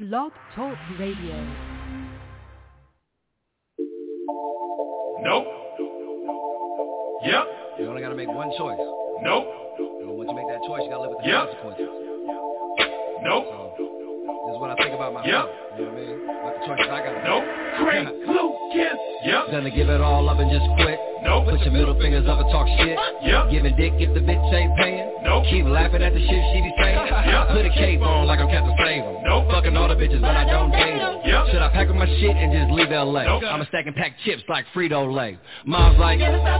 Blog Talk Radio. Nope. Yep. You only gotta make one choice. Nope. And once you make that choice, you gotta live with the Yep. consequences. Nope. So, this is what I think about myself. Yep. You know what I mean? What the choices I gotta Nope. Craig Lucas. Yep. Gonna give it all up and just quit. Nope. Put your middle fingers up and talk shit. Yep. Giving dick if the bitch ain't paying. Nope. Keep laughing at the shit she be saying. Yep. Put a cape on like I'm Captain Save 'em. Nope. Fucking all the bitches, but I don't date 'em. Yep. Should I pack up my shit and just leave LA? Nope. I'ma stack and pack chips like Frito-Lay. Mom's like,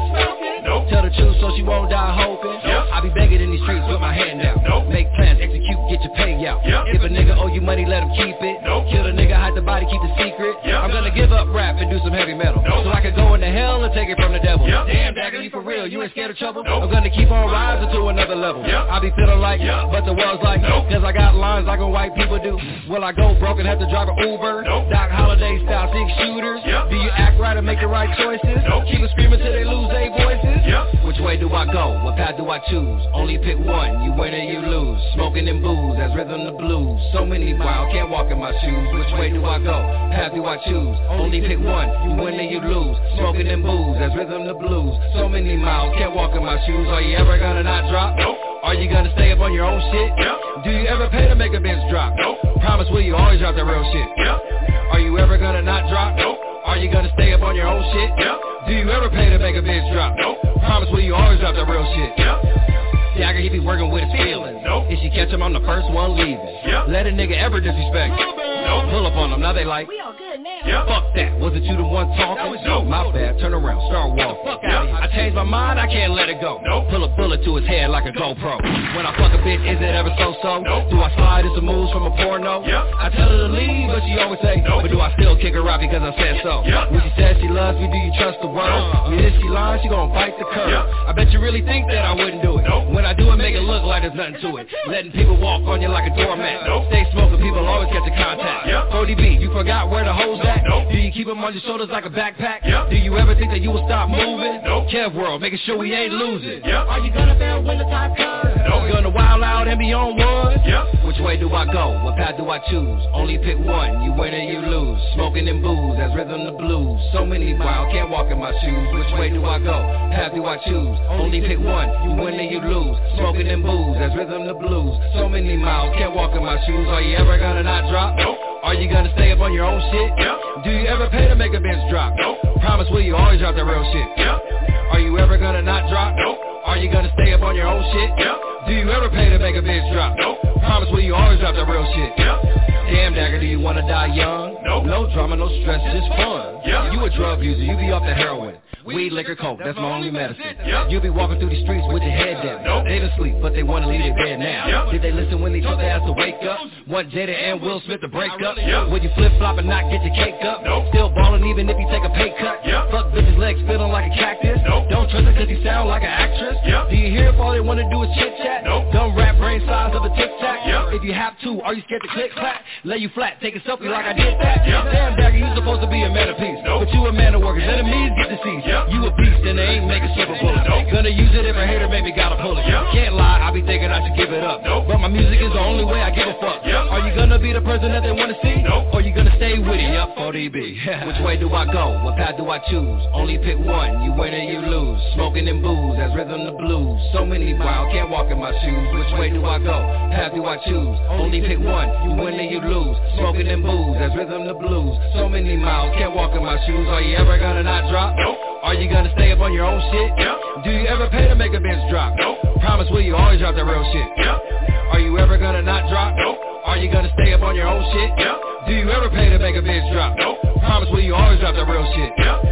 Nope. tell the truth so she won't die hoping. Yep. I be begging in these streets with my hand out. Nope. Make plans, execute, get your payout. Yep. If a nigga owe you money, let him keep it. Nope. Kill the nigga, hide the body, keep the secret. Yep. I'm gonna give up rap and do some heavy metal. Nope. So I can go into hell and take it from the devil. Yep. Damn, Dagger, you for real? You ain't scared of trouble? Nope. I'm gonna keep on rising to another level. Yep. I be feeling like, Yep. but the world's like, Nope. cause I got lines like when white people do. Will I go broke and have to drive an Uber? Nope. Doc Holiday style 6-shooters? Yep. Do you act right and make the right choices? Nope. Keep it screaming till they lose their voices? Yep. Which way do I go? What path do I choose? Only pick one, you win or you lose. Smoking and booze, that's rhythm the blues. So many miles, can't walk in my shoes. Which way do I go? Path do I choose? Only pick one, you win or you lose. Smoking and booze, that's rhythm the blues. So many miles, can't walk in my shoes. Are you ever gonna not drop? Nope. Are you gonna stay up on your own shit? Yep. Do you ever pay to make a bitch drop? Nope. Promise will you always drop the real shit? Yep. Are you ever gonna not drop? Nope. Are you gonna stay up on your own shit? Yep. Do you ever pay to make a bitch drop? Nope. Promise will you always drop the real shit? Yep. Dagger, he be working with his feelings. Nope. If she catch him, I'm the first one leaving. Yep. Let a nigga ever disrespect. Nope. Pull up on them, now they like, We all good now. Yep. fuck that, was it you the one talking? That was you. My bad, turn around, start walking. Fuck out of here. I changed my mind, I can't let it go. Nope. Pull a bullet to his head like a GoPro. When I fuck a bitch, is it ever so-so? Nope. Do I slide into moves from a porno? Yep. I tell her to leave, but she always say, Nope. but do I still kick her out because I said so? Yep. When she says she loves me, do you trust the word? Nope. If she lying, she gon' bite the curve. Yep. I bet you really think that I wouldn't do it. Nope. When I do it, make it look like there's nothing to it. Letting people walk on you like a doormat. Nope. Stay smoking, people always catch a contact. Yep. 40B, you forgot where the hoes at? Nope. Do you keep them on your shoulders like a backpack? Yep. Do you ever think that you will stop moving? Nope. Kev World, making sure we ain't losing. Yep. Are you gonna fail when the time comes? Nope. You gonna wild out and be on one? Yep. Which way do I go? What path do I choose? Only pick one, you win or you lose. Smoking and booze, that's rhythm the blues. So many miles, can't walk in my shoes. Which way do I go? Path do I choose? Only pick one, you win or you lose. Smoking and booze, that's rhythm the blues. So many miles, can't walk in my shoes. Are you ever gonna not drop? Nope. Are you gonna stay up on your own shit? Yep. Do you ever pay to make a bitch drop? Nope. Promise will you always drop the real shit? Yep. Are you ever gonna not drop? Nope. Are you gonna stay up on your own shit? Yep. Do you ever pay to make a bitch drop? Nope. Promise will you always drop the real shit? Yep. Damn, Dagger, do you wanna die young? Nope. No drama, no stress, just fun. Yep. You a drug user, you be off the heroin. Weed, liquor, coke, that's my only medicine. Yep. You be walking through the streets with your head down. Nope. They done sleep, but they wanna leave their bed now. Yep. Did they listen when they told their ass to wake up? Want Jada and Will Smith to break up? Yep. Would you flip-flop and not get your cake up? Nope. Still ballin' even if you take a pay cut? Yep. Fuck bitches' legs feeling like a cactus? Nope. Don't trust her cause you sound like an actress? Yep. Do you hear if all they wanna do is chit-chat? Nope. Dumb rap brain size of a tic-tac? Yep. If you have to, are you scared to click-clack? Lay you flat, take a selfie like I did that? Yep. Damn, Dagger, you supposed to be a man of peace. Nope. But you a man of workers, enemies get deceased. Yep. You a beast and they ain't making silver bullets. Nope. Gonna use it if a hater maybe gotta pull it. Yep. Can't lie, I be thinking I should give it up. Nope. But my music is the only way I give a fuck. Yep. Are you gonna be the person that they wanna see? Nope. Or you gonna stay with it? Yup, 40B. Which way do I go? What path do I choose? Only pick one, you win or you lose. Smoking and booze, that's rhythm the blues. So many miles, can't walk in my shoes. Which way do I go? Path do I choose? Only pick one, you win or you lose. Smoking and booze, that's rhythm the blues. So many miles, can't walk in my shoes. Are you ever gonna not drop? Nope. Are you gonna stay up on your own shit? Yep. Do you ever pay to make a bitch drop? Nope. Promise will you always drop the real shit? Yep. Are you ever gonna not drop? Nope. Are you gonna stay up on your own shit? Yep. Do you ever pay to make a bitch drop? Nope. Promise will you always drop the real shit? Yep.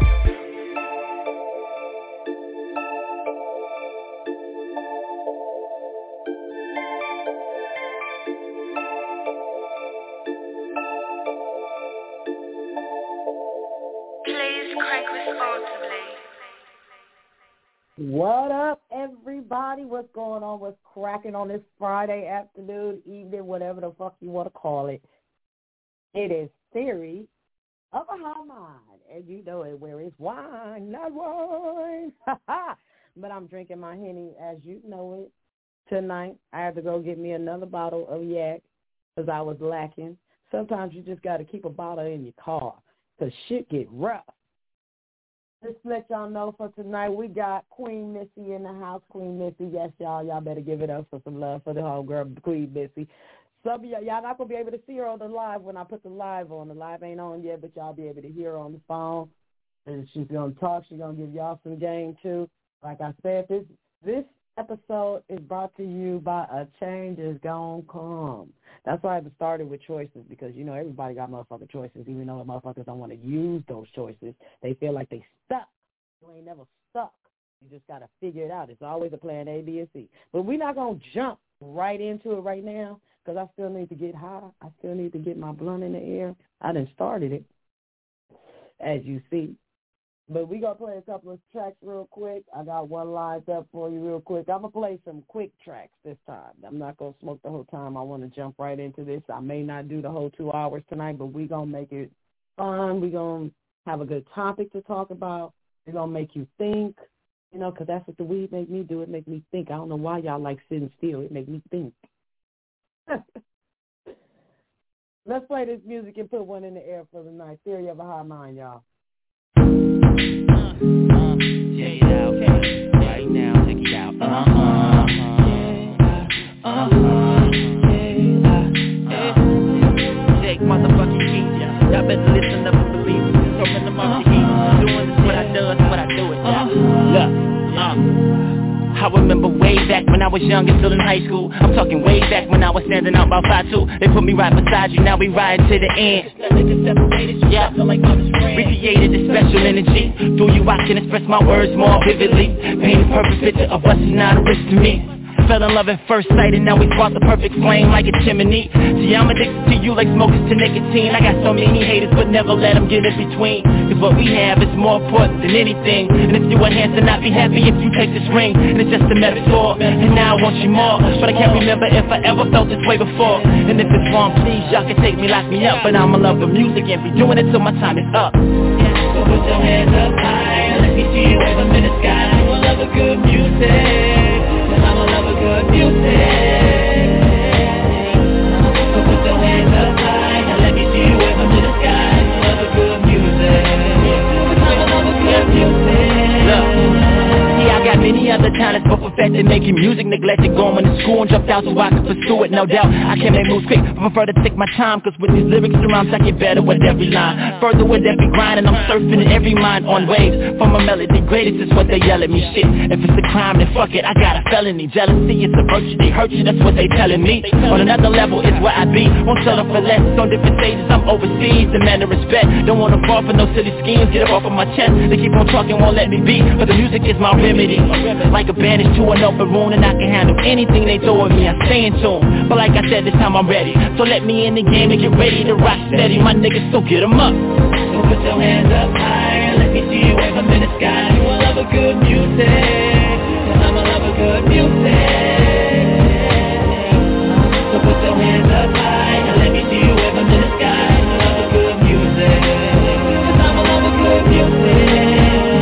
Please crank responsibly. What up, everybody? What's going on? What's cracking on this Friday afternoon, evening, whatever the fuck you want to call it? It is Theory of a High Mind, and you know it, where it's wine, not wine. But I'm drinking my Henny, as you know it. Tonight, I had to go get me another bottle of yak because I was lacking. sometimes you just got to keep a bottle in your car because shit get rough. Just to let y'all know for tonight, we got Queen Missy in the house. Queen Missy, yes, y'all better give it up for some love for the homegirl, Queen Missy. Some of y'all not going to be able to see her on the live when I put the live on. The live ain't on yet, but y'all be able to hear her on the phone. And she's going to talk. She's going to give y'all some game, too. Like I said, this episode is brought to you by A Change Is Gonna Come. That's why I started with choices because, you know, everybody got motherfucking choices, even though the motherfuckers don't want to use those choices. They feel like they stuck. You ain't never stuck. You just got to figure it out. It's always a plan A, B, and C. But we're not going to jump right into it right now because I still need to get high. I still need to get my blunt in the air. I done started it, as you see. But we going to play a couple of tracks real quick. I got one lined up for you real quick. I'm going to play some quick tracks this time. I'm not going to smoke the whole time. I want to jump right into this. I may not do the whole 2 hours tonight, but we going to make it fun. We going to have a good topic to talk about. We're going to make you think, you know, because that's what the weed make me do. It make me think. I don't know why y'all like sitting still. It make me think. Let's play this music and put one in the air for the night. Theory of a High Mind, y'all. Check it out, right now, check it out. Check motherfucking keys, y'all better listen up and believe me. So in the mother heat, doing this what I do, it's what I do it, y'all. Look, I remember way back when I was young and still in high school. I'm talking way back when I was standing out by 5'2". They put me right beside you, now we ride to the end. Yeah, we created this special energy. Through you I can express my words more vividly. Paint a perfect picture of us and not a risk to me. Fell in love at first sight and now we spark the perfect flame like a chimney. See, I'm addicted to you like smokers to nicotine. I got so many haters but never let them get in between. Cause what we have is more important than anything. And if you were handsome, I'd be happy if you take this ring. And it's just a metaphor, and now I want you more. But I can't remember if I ever felt this way before. And if it's wrong, please, y'all can take me, lock me up. But I'ma love the music and be doing it till my time is up. So put your hands up high, let me see you wave them in the sky. You will love a good music. I'ma love a good music. So put your hands up high and let me see you wave them to the sky. Love a good music. I'ma love a good music. Look, yeah, I got many other talents, but perfected making music, neglected going to school and dropped out so I could pursue it. No doubt, I can make moves quick, but prefer to take my time. Cause with these lyrics and rhymes, I get better with every line. Further with every grind, and I'm surfing in every mind on waves. From a melody, greatest is what they yell at me. Shit, if it's a crime, then fuck it, I got a felony. Jealousy is a virtue, they hurt you, that's what they telling me. On another level is where I be, won't settle for less. On different stages, I'm overseas, demand of respect. Don't wanna fall for no silly schemes, get it off of my chest. They keep on talking, won't let me be, but the music is my remedy. Like a bandage to an open wound, and I can handle anything they throw at me, I stay in tune. But like I said, this time I'm ready, so let me in the game and get ready to rock steady. My niggas, so get 'em up. So put your hands up high, let me see you wave 'em in the sky. You will love a good music, cause I'ma love a good music. So put your hands up high, and let me see you wave 'em in the sky. You love a good music, cause I'ma love a good music.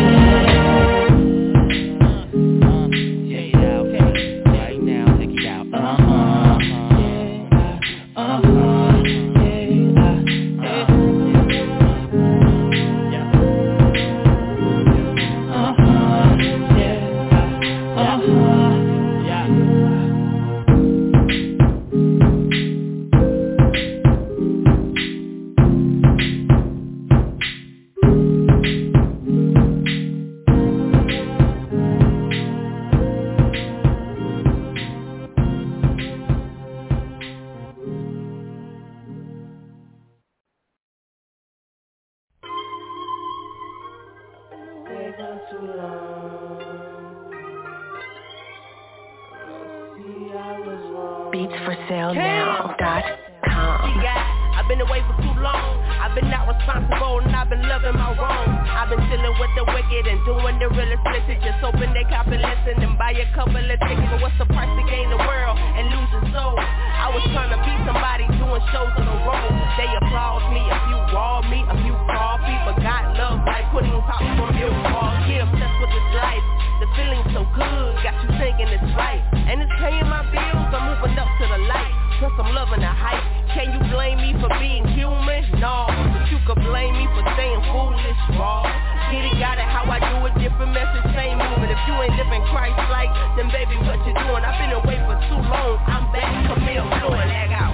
BeatsForSaleNow.com. I've been away for too long. I've been not responsible and I've been loving my wrong. I've been chilling with the wicked and doing the real explicit. Just hoping they cop and listen and buy a couple of tickets. But what's the price to gain the world and lose your soul? I was trying to be somebody doing shows on the road. They applaud me, a few wall me, a few coffee. But God loves like putting pops on your wall. Yeah, obsessed with this life. The feeling's so good, got you thinking it's right. And it's paying my bills, I'm moving up to the light. Plus I'm loving the hype. Can you blame me for being human? No, but you could blame me for staying foolish, raw. Get it, got it, how I do it, different message, same movement. If you ain't living Christ-like, then baby, what you doing? I've been away for too long, I'm back, Camille, blowing, lag out.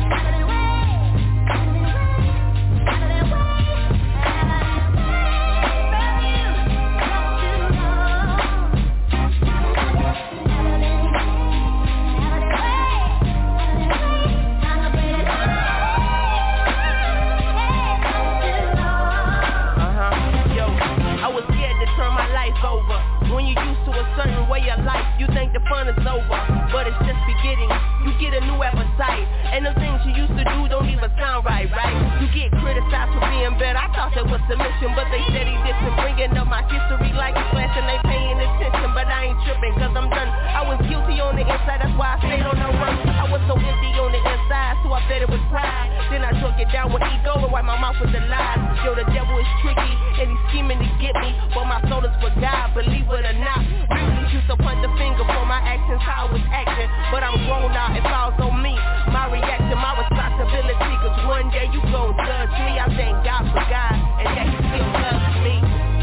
Over. When you used to a certain way of life, you think the fun is over, but it's just beginning. You get a new appetite, and the things you used to do don't even sound right? You get criticized for being better. I thought that was submission, but they steady dissing, bringing up my history like a flash, and they paying attention, but I ain't tripping, cause I'm done. I was guilty on the inside, that's why I stayed on the run. I was so empty on the inside, so I bet it was pride. Then I took it down with ego and wiped my mouth with the lies. Yo, the devil is tricky, and he's scheming to get me, but my soul is for God, believe it or not. Really used to point the finger for my actions, how I was acting, but I'm grown now, it falls on me. My reaction, my responsibility, cause one day you gon' judge me. I thank God for God, and that he still loves me.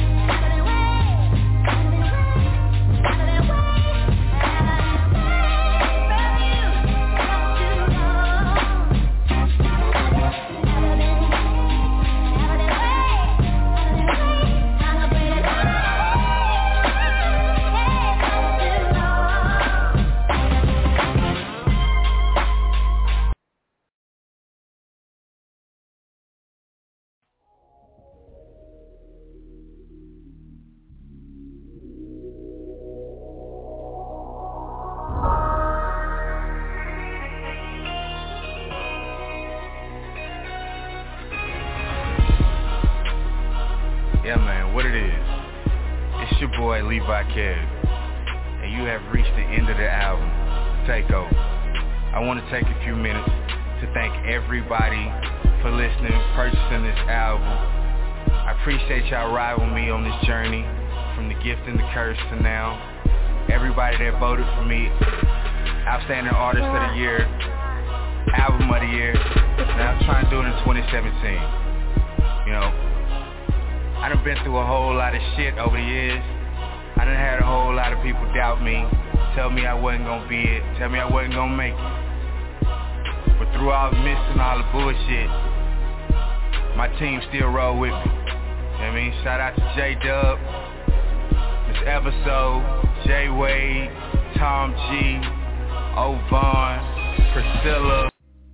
Yeah, man, what it is, it's your boy Levi Kev, and you have reached the end of the album, Takeover. I want to take a few minutes to thank everybody for listening, purchasing this album. I appreciate y'all riding with me on this journey, from the gift and the curse to now. Everybody that voted for me, Outstanding Artist of the Year, Album of the Year. Now I'm trying to do it in 2017, you know. I done been through a whole lot of shit over the years. I done had a whole lot of people doubt me, tell me I wasn't gonna be it, tell me I wasn't gonna make it. But through all the mist and all the bullshit, my team still roll with me. You know what I mean? Shout out to J-Dub, Miss Episode, J-Wade, Tom G, O-Von, Priscilla.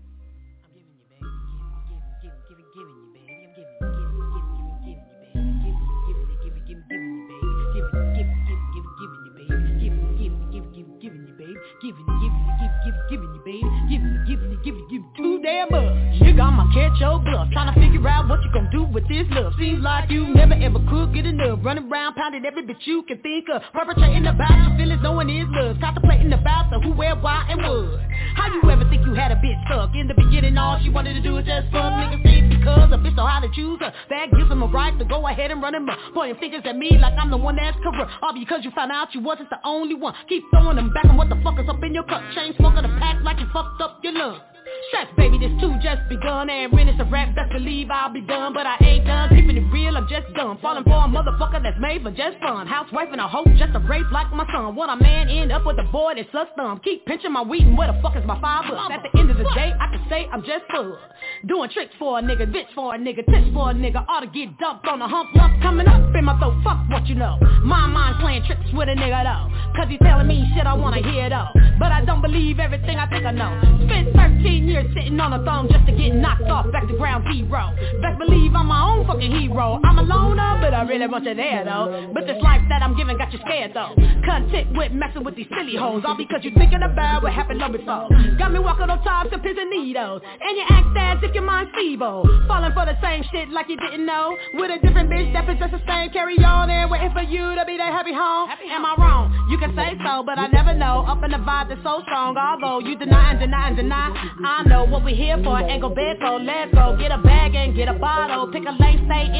Giving you too damn much. Nigga, I'ma catch your bluff, tryna figure out what you gon' do with this love. Seems like you never ever could get enough. Running around pounding every bitch you can think of, perpetrating about your feelings, knowing is love, contemplating about the who, where, why, and what. How you ever think you had a bitch stuck? In the beginning, all she wanted to do was just fuck. Niggas say it's because a bitch know how to choose her. That gives them a right to go ahead and run them up, pointing fingers at me like I'm the one that's corrupt. All because you found out you wasn't the only one. Keep throwing them back on what the fuck is up in your cup. Chain smoking the pack like you fucked up your lungs. Stress, baby, this too just begun. And when it's a rap, best believe I'll be done. But I ain't done, keeping it real, I'm just done. Falling for a motherfucker that's made for just fun. Housewife and a hoe, just a rape like my son. Want a man, end up with a boy that sucks thumb. Keep pinching my weed and where the fuck is my $5? At the end of the day, I can say I'm just full. Doing tricks for a nigga, bitch for a nigga, tits for a nigga. Ought to get dumped on a hump lump coming up in my throat. Fuck what you know. My mind playing tricks with a nigga though. Cause he's telling me shit I wanna hear though. But I don't believe everything I think I know. Spent 13 years sitting on a throne just to get knocked off back to ground zero. Best believe I'm my own fucking hero. I'm a loner, but I really want you there though. But this life that I'm giving got you scared though. Content with messing with these silly hoes. All because you thinking about what happened long before. Got me walking on tops of pins and needles. And you act as if your mind's feeble. Falling for the same shit like you didn't know. With a different bitch that possesses the same. Carry on and waiting for you to be that happy home. Am I wrong? You can say so, but I never know. Up in the vibe that's so strong. Although you deny and deny and deny, I know what we here for. Ain't go bed for. Let's go get a bag and get a bottle. Pick a lane, stay in it, cause the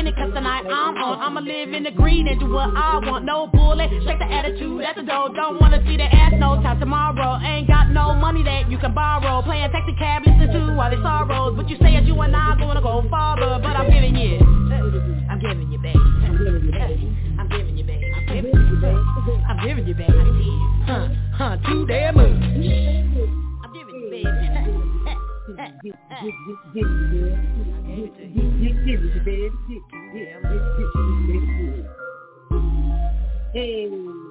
tonight I'm on. I'ma live in the green and do what I want. No bullet, shake the attitude at the door. Don't wanna see the ass no time tomorrow. Ain't got no money that you can borrow. Playing taxi cab, listen to all the sorrows. But you say that you and I gonna go farther. But I'm giving you, baby. I'm giving you, baby. I'm giving you, baby. I'm giving you, baby. I'm giving you, baby. Too damn much. I'm giving you, baby. Hey.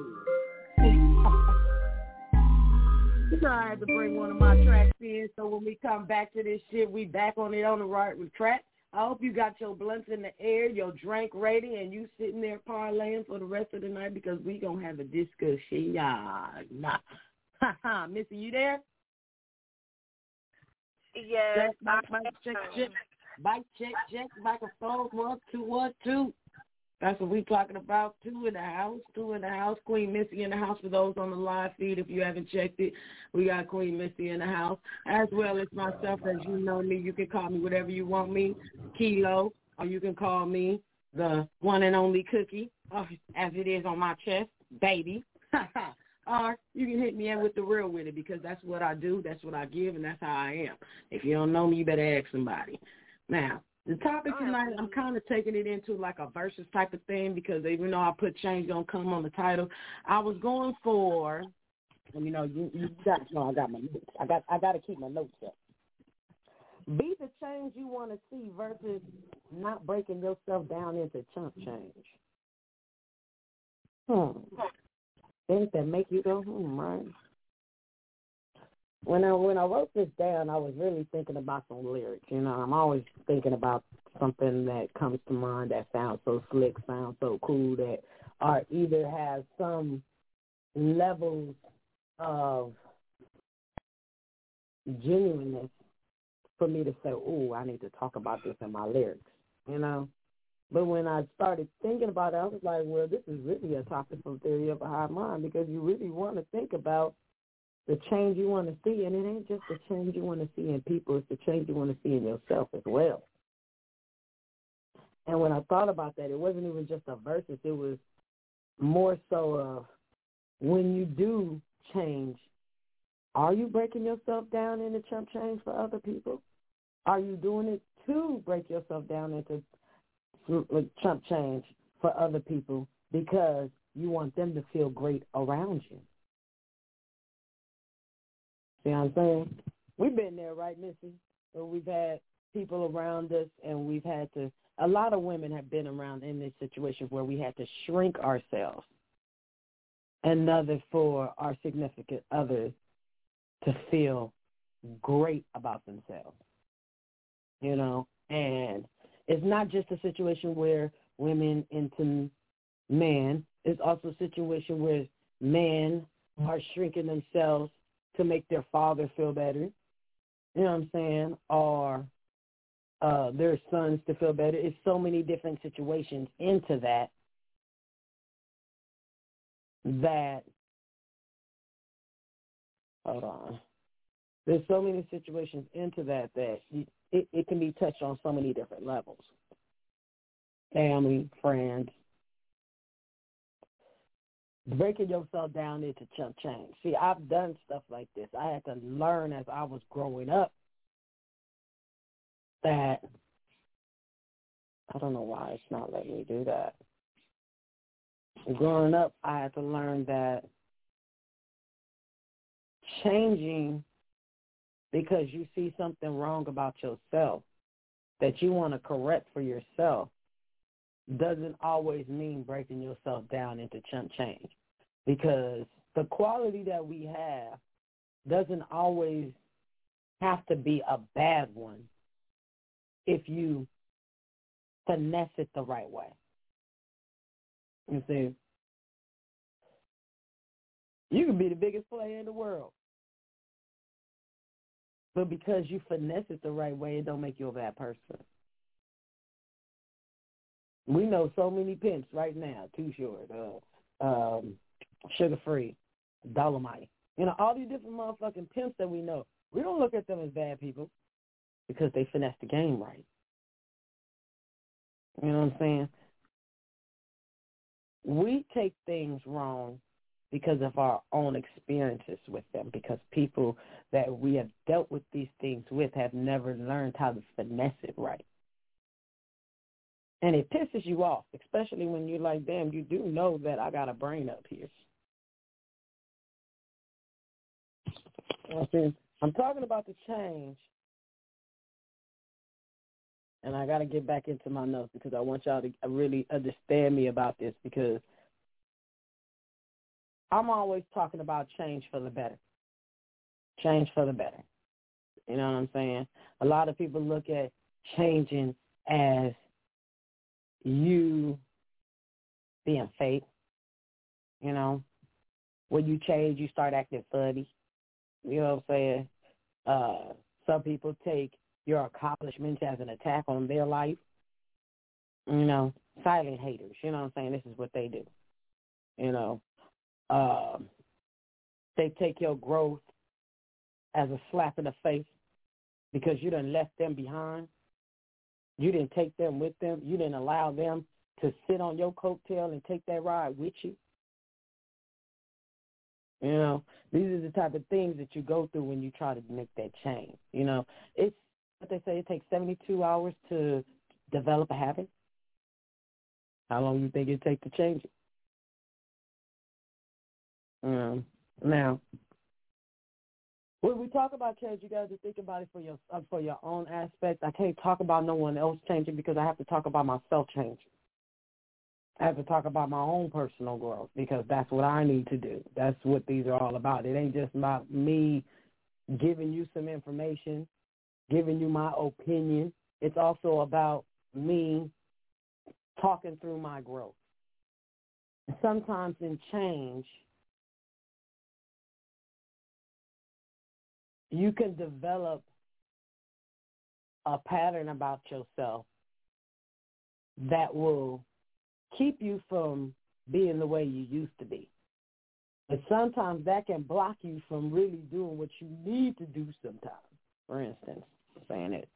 I had to bring one of my tracks in, so when we come back to this shit, we back on it on the right track. I hope you got your blunts in the air, your drink ready, and you sitting there parlaying for the rest of the night because we gonna have a discussion. Missy, you there? Yes. Mic check. Mic check. Microphone 1 2 1 2. That's what we talking about. Two in the house. Queen Missy in the house for those on the live feed. If you haven't checked it, we got Queen Missy in the house, as well as myself. As you know me, you can call me whatever you want me, Kilo, or you can call me the one and only Cookie, as it is on my chest, baby. Or you can hit me in with the real with it, because that's what I do, that's what I give, and that's how I am. If you don't know me, you better ask somebody. Now, the topic tonight, I'm kind of taking it into like a versus type of thing, because even though I put change gonna come on the title, I was going for, you know, you got to know I got my notes. I got to keep my notes up. Be the change you want to see versus not breaking yourself down into chump change. Things that make you go, right? When I wrote this down, I was really thinking about some lyrics. You know, I'm always thinking about something that comes to mind that sounds so slick, sounds so cool, that or either has some levels of genuineness for me to say, "Ooh, I need to talk about this in my lyrics." You know. But when I started thinking about it, I was like, well, this is really a topic from Theory of a High Mind, because you really want to think about the change you want to see, and it ain't just the change you want to see in people, it's the change you want to see in yourself as well. And when I thought about that, it wasn't even just a versus, it was more so of when you do change, are you breaking yourself down into chump change for other people? Are you doing it to break yourself down into chump change for other people because you want them to feel great around you? See what I'm saying? We've been there, right, Missy? Where we've had people around us, and we've had to, a lot of women have been around in this situation where we had to shrink ourselves, another for our significant others to feel great about themselves, you know? And it's not just a situation where women into men. It's also a situation where men are shrinking themselves to make their father feel better, you know what I'm saying, or their sons to feel better. It's so many different situations into that hold on. There's so many situations into that it can be touched on so many different levels. Family, friends, breaking yourself down into chump change. See, I've done stuff like this. I had to learn as I was growing up that, I don't know why it's not letting me do that. Growing up, I had to learn that changing because you see something wrong about yourself that you want to correct for yourself doesn't always mean breaking yourself down into chump change, because the quality that we have doesn't always have to be a bad one if you finesse it the right way. You see, you can be the biggest player in the world, but because you finesse it the right way, it don't make you a bad person. We know so many pimps right now, Too Short, Sugar Free, Dolomite. You know, all these different motherfucking pimps that we know. We don't look at them as bad people because they finesse the game right. You know what I'm saying? we take things wrong because of our own experiences with them, because people that we have dealt with these things with have never learned how to finesse it right. And it pisses you off, especially when you're like, damn, you do know that I got a brain up here. I'm talking about the change, and I got to get back into my notes because I want y'all to really understand me about this, because I'm always talking about change for the better. Change for the better. You know what I'm saying? A lot of people look at changing as you being fake. You know, when you change, you start acting funny. You know what I'm saying? Some people take your accomplishments as an attack on their life. You know, silent haters. You know what I'm saying? This is what they do. You know, they take your growth as a slap in the face because you done left them behind. You didn't take them with them. You didn't allow them to sit on your coattail and take that ride with you. You know, these are the type of things that you go through when you try to make that change. You know, it's what they say, it takes 72 hours to develop a habit. How long do you think it takes to change it? Now, when we talk about change, you got to think about it for your own aspect. I can't talk about no one else changing because I have to talk about myself changing. I have to talk about my own personal growth because that's what I need to do. That's what these are all about. It ain't just about me giving you some information, giving you my opinion. It's also about me talking through my growth. Sometimes in change, you can develop a pattern about yourself that will keep you from being the way you used to be. But sometimes that can block you from really doing what you need to do sometimes. For instance, saying it.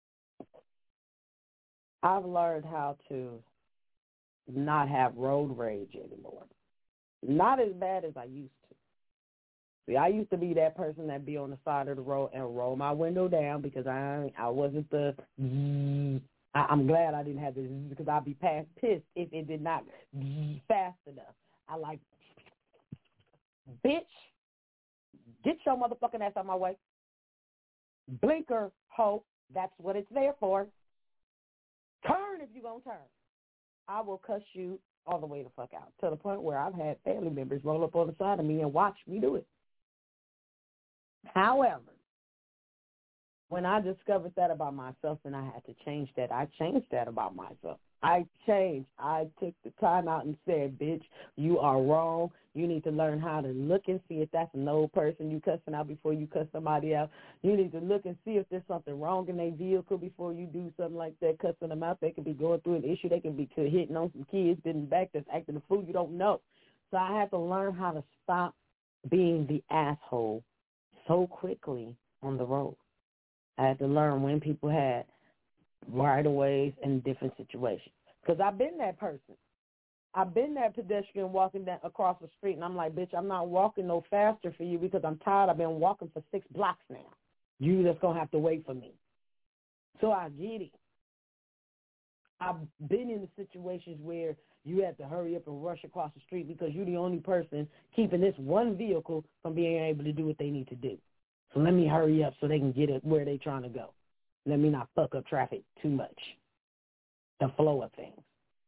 I've learned how to not have road rage anymore. Not as bad as I used to. See, I used to be that person that be on the side of the road and roll my window down because I wasn't the... I'm glad I didn't have this because I'd be pissed if it did not fast enough. I like, bitch, get your motherfucking ass out my way. Blinker, ho, that's what it's there for. Turn if you're going to turn. I will cuss you all the way the fuck out to the point where I've had family members roll up on the side of me and watch me do it. However, when I discovered that about myself and I had to change that, I changed that about myself. I changed. I took the time out and said, bitch, you are wrong. You need to learn how to look and see if that's an old person you cussing out before you cuss somebody out. You need to look and see if there's something wrong in their vehicle before you do something like that, cussing them out. They could be going through an issue. They could be hitting on some kids in the back that's acting a fool you don't know. So I had to learn how to stop being the asshole so quickly on the road. I had to learn when people had right-of-ways in different situations. Because I've been that person. I've been that pedestrian walking down across the street, and I'm like, bitch, I'm not walking no faster for you because I'm tired. I've been walking for 6 blocks now. You just going to have to wait for me. So I get it. I've been in the situations where you have to hurry up and rush across the street because you're the only person keeping this one vehicle from being able to do what they need to do. So let me hurry up so they can get it where they're trying to go. Let me not fuck up traffic too much, the flow of things.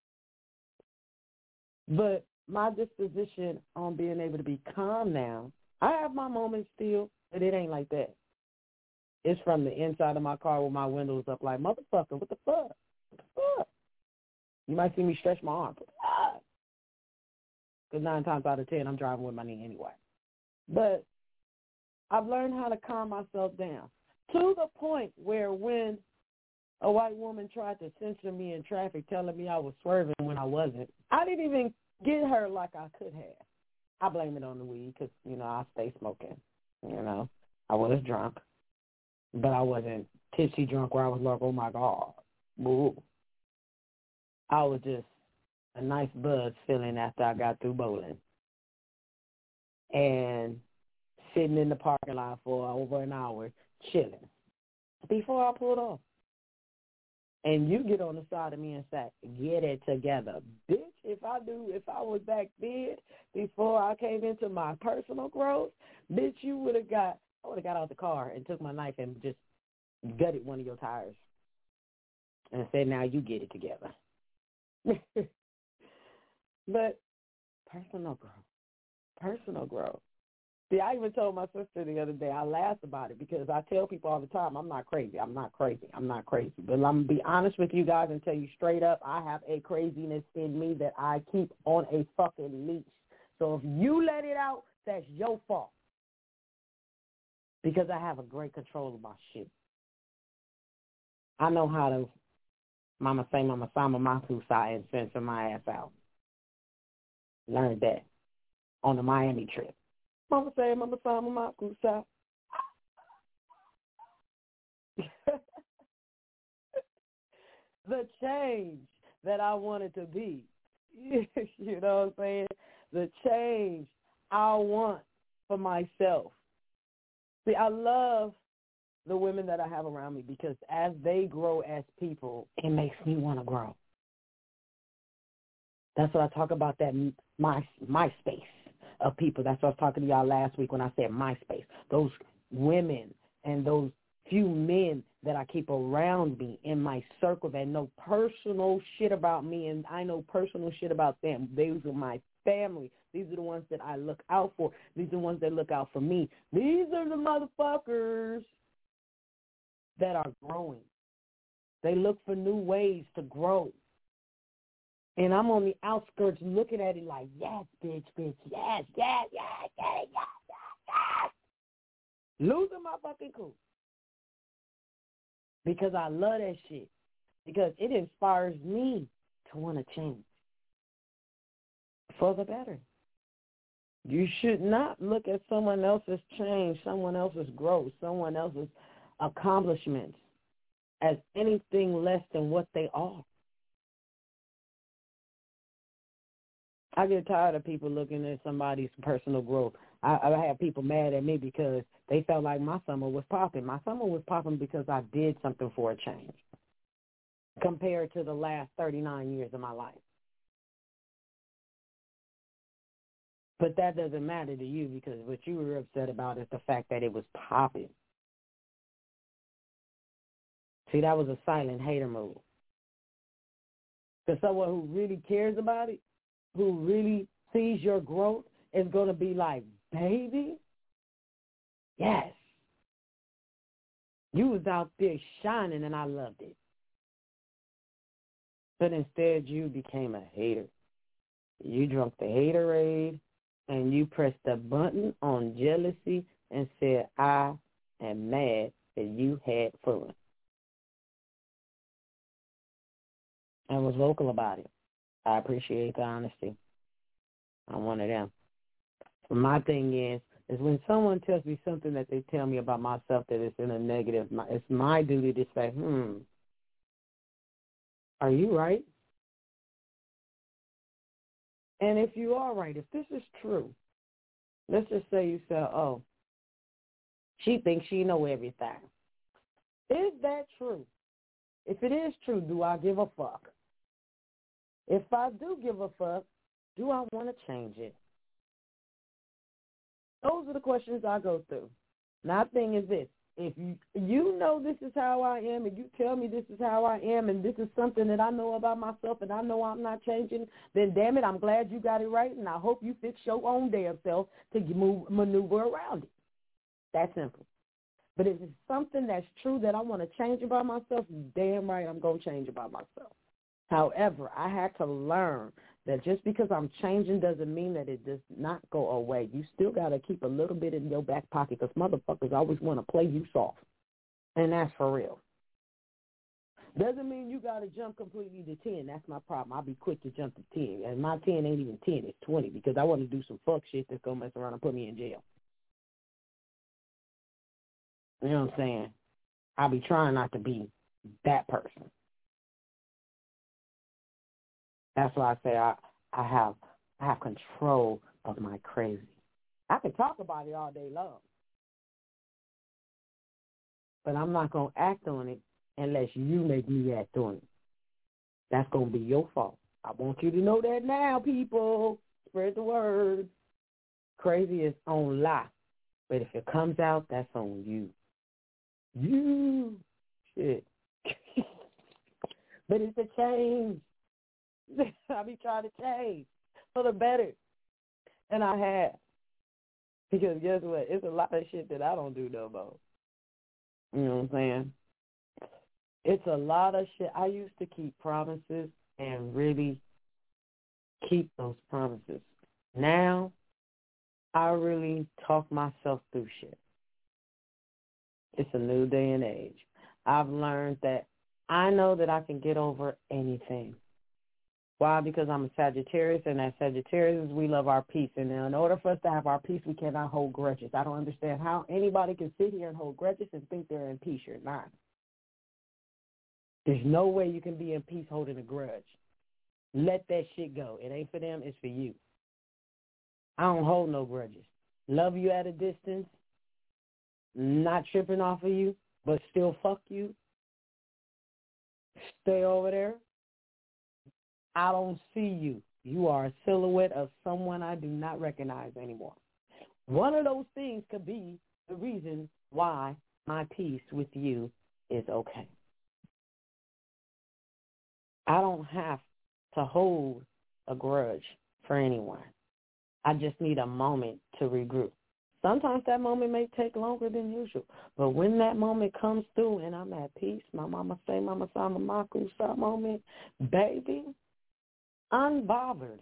But my disposition on being able to be calm now, I have my moments still, but it ain't like that. It's from the inside of my car with my windows up like, motherfucker, what the fuck? What the fuck? You might see me stretch my arm. Because 9 times out of 10, I'm driving with my knee anyway. But I've learned how to calm myself down to the point where when a white woman tried to censor me in traffic telling me I was swerving when I wasn't, I didn't even get her like I could have. I blame it on the weed because, I stay smoking. I was drunk, but I wasn't tipsy drunk where I was like, oh, my God. Boo. I was just a nice buzz feeling after I got through bowling. And sitting in the parking lot for over an hour, chilling, before I pulled off. And you get on the side of me and say, get it together. Bitch, if I was back then, before I came into my personal growth, bitch, I would have got out the car and took my knife and just gutted one of your tires and said, now you get it together. But personal growth. See, I even told my sister the other day, I laughed about it because I tell people all the time, I'm not crazy. But I'm going to be honest with you guys and tell you straight up, I have a craziness in me that I keep on a fucking leash. So if you let it out, that's your fault. Because I have a great control of my shit. I know how to, mama sama makusa, and censor my ass out. Learned that on the Miami trip. Mama say, mama sama makusa. The change that I wanted to be. You know what I'm saying? The change I want for myself. See, I love the women that I have around me because as they grow as people, it makes me want to grow. That's what I talk about, that my space of people. That's what I was talking to y'all last week when I said MySpace. Those women and those few men that I keep around me in my circle that know personal shit about me and I know personal shit about them. These are my family. These are the ones that I look out for. These are the ones that look out for me. These are the motherfuckers that are growing. They look for new ways to grow. And I'm on the outskirts looking at it like, yes, bitch, yes. Losing my fucking cool. Because I love that shit. Because it inspires me to want to change for the better. You should not look at someone else's change, someone else's growth, someone else's accomplishments as anything less than what they are. I get tired of people looking at somebody's personal growth. I have people mad at me because they felt like my summer was popping. My summer was popping because I did something for a change compared to the last 39 years of my life. But that doesn't matter to you because what you were upset about is the fact that it was popping. See, that was a silent hater move. Because someone who really cares about it, who really sees your growth, is going to be like, baby, yes. You was out there shining and I loved it. But instead you became a hater. You drank the haterade and you pressed the button on jealousy and said, I am mad that you had fun. I was vocal about it. I appreciate the honesty. I'm one of them. But my thing is when someone tells me something that they tell me about myself that is in a negative, it's my duty to say, are you right? And if you are right, if this is true, let's just say you say, oh, she thinks she know everything. Is that true? If it is true, do I give a fuck? If I do give a fuck, do I want to change it? Those are the questions I go through. My thing is this. If you know this is how I am and you tell me this is how I am and this is something that I know about myself and I know I'm not changing, then damn it, I'm glad you got it right, and I hope you fix your own damn self to maneuver around it. That's simple. But if it's something that's true that I want to change about myself, damn right I'm going to change about myself. However, I had to learn that just because I'm changing doesn't mean that it does not go away. You still got to keep a little bit in your back pocket because motherfuckers always want to play you soft. And that's for real. Doesn't mean you got to jump completely to 10. That's my problem. I'll be quick to jump to 10. And my 10 ain't even 10. It's 20 because I want to do some fuck shit that's going to mess around and put me in jail. You know what I'm saying? I'll be trying not to be that person. That's why I say I have control of my crazy. I can talk about it all day long, but I'm not going to act on it unless you make me act on it. That's going to be your fault. I want you to know that now, people. Spread the word. Crazy is on lie. But if it comes out, that's on you. You. Shit. But it's a change. I be trying to change for the better. And I have. Because guess what? It's a lot of shit that I don't do no more. You know what I'm saying? It's a lot of shit. I used to keep promises and really keep those promises. Now, I really talk myself through shit. It's a new day and age. I've learned that I know that I can get over anything. Why? Because I'm a Sagittarius, and as Sagittarius, we love our peace. And in order for us to have our peace, we cannot hold grudges. I don't understand how anybody can sit here and hold grudges and think they're in peace. You're not. There's no way you can be in peace holding a grudge. Let that shit go. It ain't for them. It's for you. I don't hold no grudges. Love you at a distance, not tripping off of you, but still fuck you. Stay over there. I don't see you. You are a silhouette of someone I do not recognize anymore. One of those things could be the reason why my peace with you is okay. I don't have to hold a grudge for anyone. I just need a moment to regroup. Sometimes that moment may take longer than usual, but when that moment comes through and I'm at peace, my mama say, mama sama maku sa moment, baby, unbothered.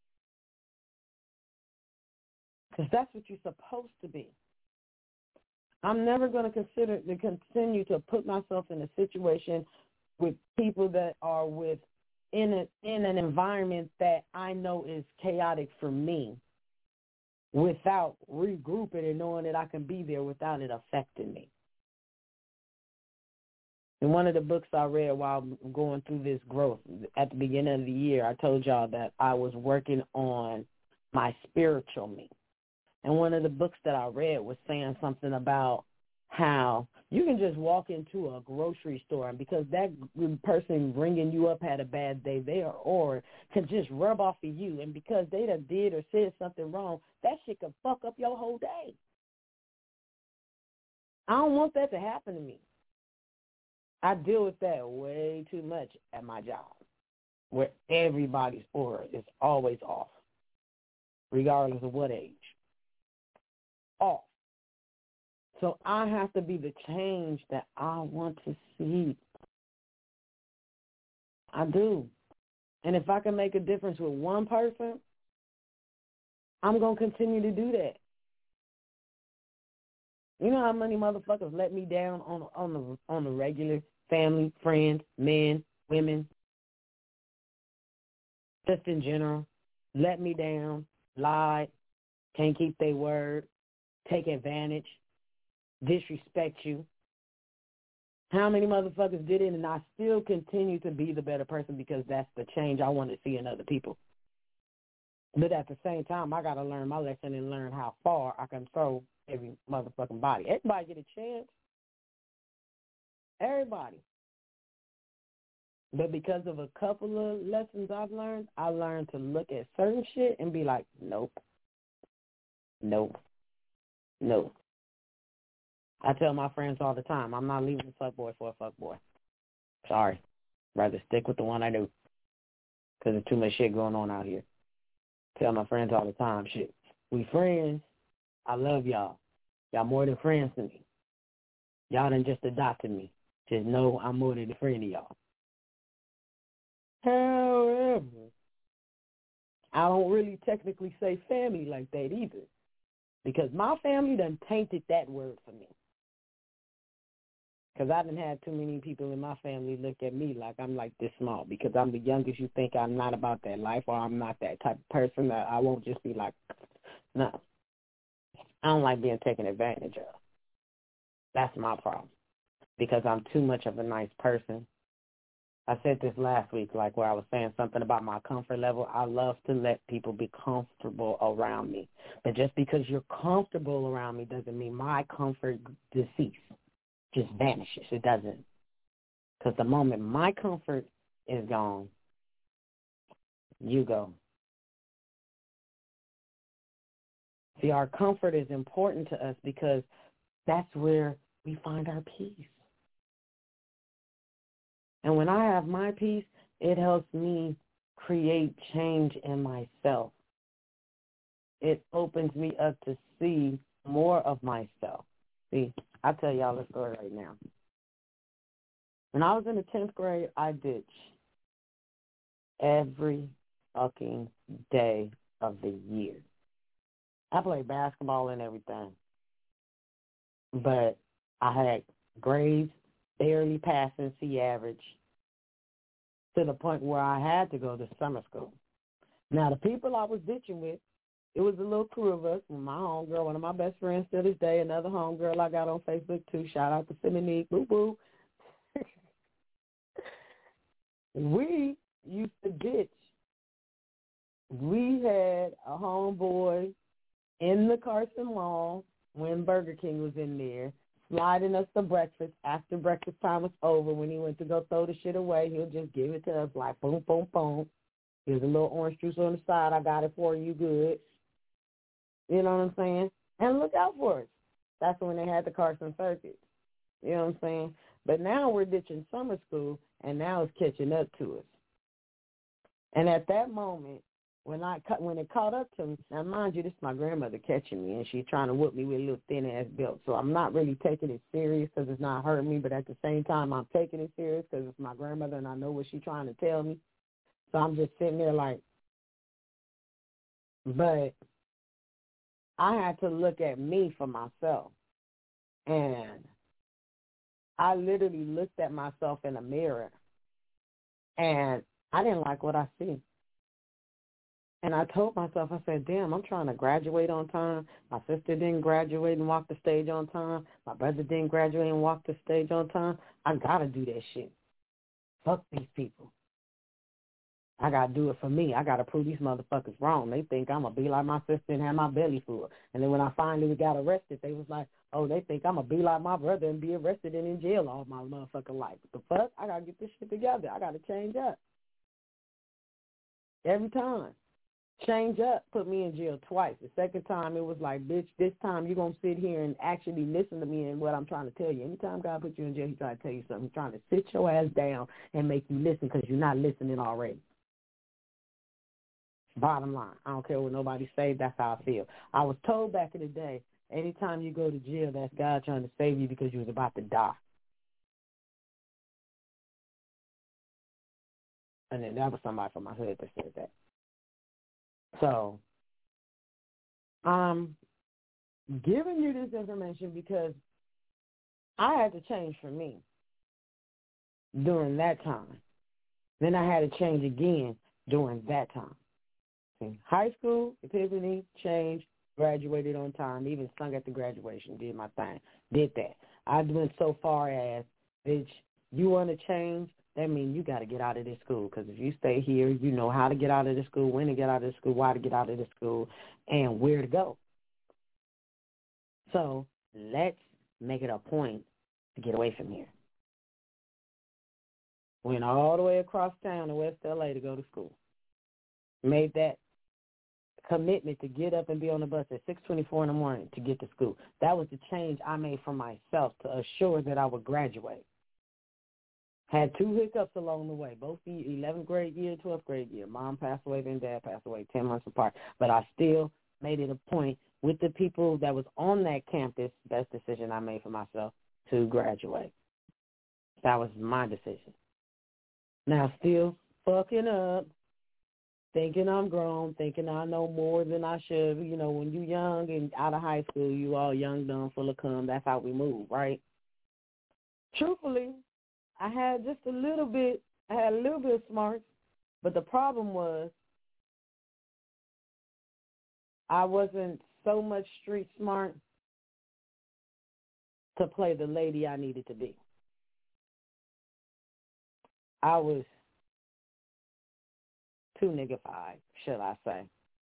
Because that's what you're supposed to be. I'm never going to continue to put myself in a situation with people that are in an environment that I know is chaotic for me without regrouping and knowing that I can be there without it affecting me. In one of the books I read while going through this growth at the beginning of the year, I told y'all that I was working on my spiritual me. And one of the books that I read was saying something about how you can just walk into a grocery store, and because that person ringing you up had a bad day there, or can just rub off of you, and because they done did or said something wrong, that shit can fuck up your whole day. I don't want that to happen to me. I deal with that way too much at my job, where everybody's aura is always off, regardless of what age. Off. So I have to be the change that I want to see. I do. And if I can make a difference with one person, I'm going to continue to do that. You know how many motherfuckers let me down on the regular, family, friends, men, women, just in general, let me down, lied, can't keep their word, take advantage, disrespect you. How many motherfuckers did it, and I still continue to be the better person because that's the change I want to see in other people. But at the same time, I got to learn my lesson and learn how far I can throw every motherfucking body. Everybody get a chance. Everybody. But because of a couple of lessons I've learned, I learned to look at certain shit and be like, nope. I tell my friends all the time, I'm not leaving a fuckboy for a fuckboy. Sorry. Rather stick with the one I do because there's too much shit going on out here. Tell my friends all the time, shit, we friends. I love y'all. Y'all more than friends to me. Y'all done just adopted me. Just know I'm more than a friend of y'all. However, I don't really technically say family like that either, because my family done tainted that word for me. Because I done had too many people in my family look at me like I'm like this small. Because I'm the youngest, you think I'm not about that life, or I'm not that type of person that I won't just be like, no. I don't like being taken advantage of. That's my problem. Because I'm too much of a nice person. I said this last week, like where I was saying something about my comfort level. I love to let people be comfortable around me. But just because you're comfortable around me doesn't mean my comfort deceases, just vanishes. It doesn't. Because the moment my comfort is gone, you go. See, our comfort is important to us because that's where we find our peace. And when I have my peace, it helps me create change in myself. It opens me up to see more of myself. See, I'll tell y'all a story right now. When I was in the 10th grade, I ditched every fucking day of the year. I played basketball and everything. But I had grades barely passing C average to the point where I had to go to summer school. Now, the people I was ditching with, it was a little crew of us. My homegirl, one of my best friends to this day, another homegirl I got on Facebook too. Shout out to Simonique. Boo-boo. We used to ditch. We had a homeboy in the Carson Mall when Burger King was in there, sliding us to breakfast. After breakfast time was over, when he went to go throw the shit away, he'll just give it to us like boom, boom, boom. Here's a little orange juice on the side. I got it for you, good. You know what I'm saying? And look out for us. That's when they had the Carson Circuit. You know what I'm saying? But now we're ditching summer school, and now it's catching up to us. And at that moment, when it caught up to me, now mind you, this is my grandmother catching me, and she's trying to whoop me with a little thin-ass belt. So I'm not really taking it serious because it's not hurting me, but at the same time, I'm taking it serious because it's my grandmother, and I know what she's trying to tell me. So I'm just sitting there like, but I had to look at me for myself. And I literally looked at myself in a mirror, and I didn't like what I see. And I told myself, I said, damn, I'm trying to graduate on time. My sister didn't graduate and walk the stage on time. My brother didn't graduate and walk the stage on time. I got to do that shit. Fuck these people. I got to do it for me. I got to prove these motherfuckers wrong. They think I'm going to be like my sister and have my belly full. And then when I finally got arrested, they was like, oh, they think I'm going to be like my brother and be arrested and in jail all my motherfucking life. What the fuck? I got to get this shit together. I got to change up. Every time. Change up put me in jail twice. The second time it was like, bitch, this time you're going to sit here and actually listen to me and what I'm trying to tell you. Anytime God puts you in jail, he's trying to tell you something. He's trying to sit your ass down and make you listen because you're not listening already. Bottom line, I don't care what nobody say, that's how I feel. I was told back in the day, anytime you go to jail, that's God trying to save you because you was about to die. And then that was somebody from my hood that said that. So, I'm giving you this information because I had to change for me during that time. Then I had to change again during that time. High school, epiphany, change, graduated on time, even sung at the graduation, did my thing, did that. I went so far as, bitch, you want to change, that means you got to get out of this school because if you stay here, you know how to get out of the school, when to get out of the school, why to get out of the school, and where to go. So let's make it a point to get away from here. Went all the way across town to West L.A. to go to school. Made that commitment to get up and be on the bus at 6:24 in the morning to get to school. That was the change I made for myself to assure that I would graduate. Had 2 hiccups along the way, both the 11th grade year, 12th grade year. Mom passed away, then Dad passed away 10 months apart. But I still made it a point with the people that was on that campus, best decision I made for myself, to graduate. That was my decision. Now still fucking up, thinking I'm grown, thinking I know more than I should. You know, when you young and out of high school, you all young, dumb, full of cum. That's how we move, right? Truthfully, I had just a little bit of smarts, but the problem was I wasn't so much street smart to play the lady I needed to be. I was too niggified, should I say,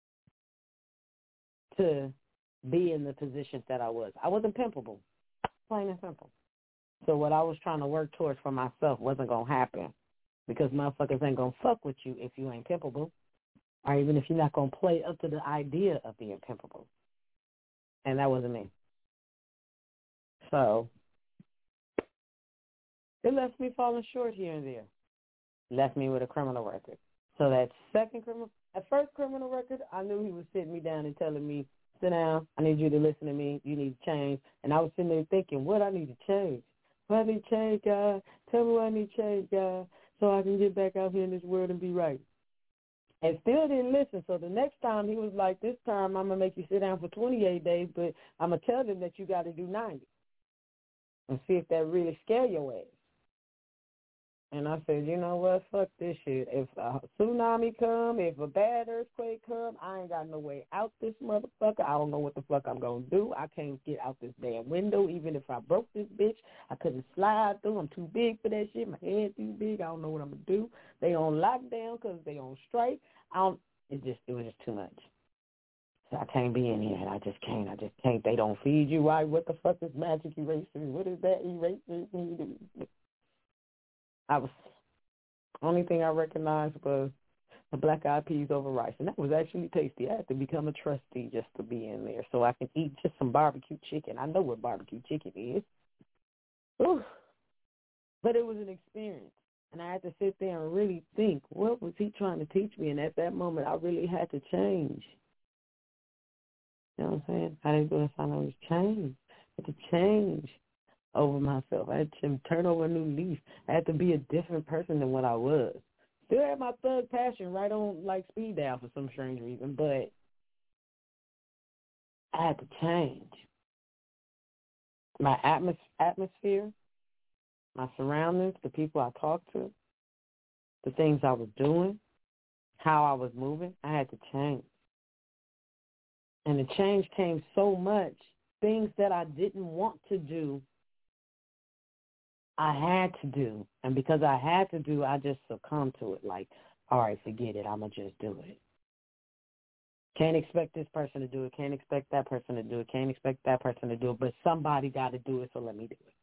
to be in the positions that I was. I wasn't pimpable, plain and simple. So what I was trying to work towards for myself wasn't going to happen because motherfuckers ain't going to fuck with you if you ain't pimpable, or even if you're not going to play up to the idea of being pimpable. And that wasn't me. So it left me falling short here and there. Left me with a criminal record. So that first criminal record, I knew he was sitting me down and telling me, sit down, I need you to listen to me, you need to change. And I was sitting there thinking, what I need to change? What I need to change, God? Tell me what I need to change, God, so I can get back out here in this world and be right. And still didn't listen. So the next time he was like, this time I'm going to make you sit down for 28 days, but I'm going to tell them that you got to do 90 and see if that really scare your ass. And I said, you know what, fuck this shit. If a tsunami come, if a bad earthquake come, I ain't got no way out this motherfucker. I don't know what the fuck I'm going to do. I can't get out this damn window. Even if I broke this bitch, I couldn't slide through. I'm too big for that shit. My head too big. I don't know what I'm going to do. They on lockdown because they on strike. It was just too much. So I can't be in here. I just can't. They don't feed you right. What the fuck is magic erasers? What is that eraser? Only thing I recognized was the black eyed peas over rice, and that was actually tasty. I had to become a trustee just to be in there so I can eat just some barbecue chicken. I know what barbecue chicken is. Ooh. But it was an experience, and I had to sit there and really think, what was he trying to teach me? And at that moment, I really had to change. You know what I'm saying? I didn't go find out it was change. I had to change over myself. I had to turn over a new leaf. I had to be a different person than what I was. Still had my thug passion right on like speed dial for some strange reason, but I had to change. My atmosphere, my surroundings, the people I talked to, the things I was doing, how I was moving, I had to change. And the change came so much, things that I didn't want to do, I had to do. And because I had to do, I just succumbed to it. Like, all right, forget it. I'm going to just do it. Can't expect this person to do it. Can't expect that person to do it. Can't expect that person to do it. But somebody got to do it, so let me do it.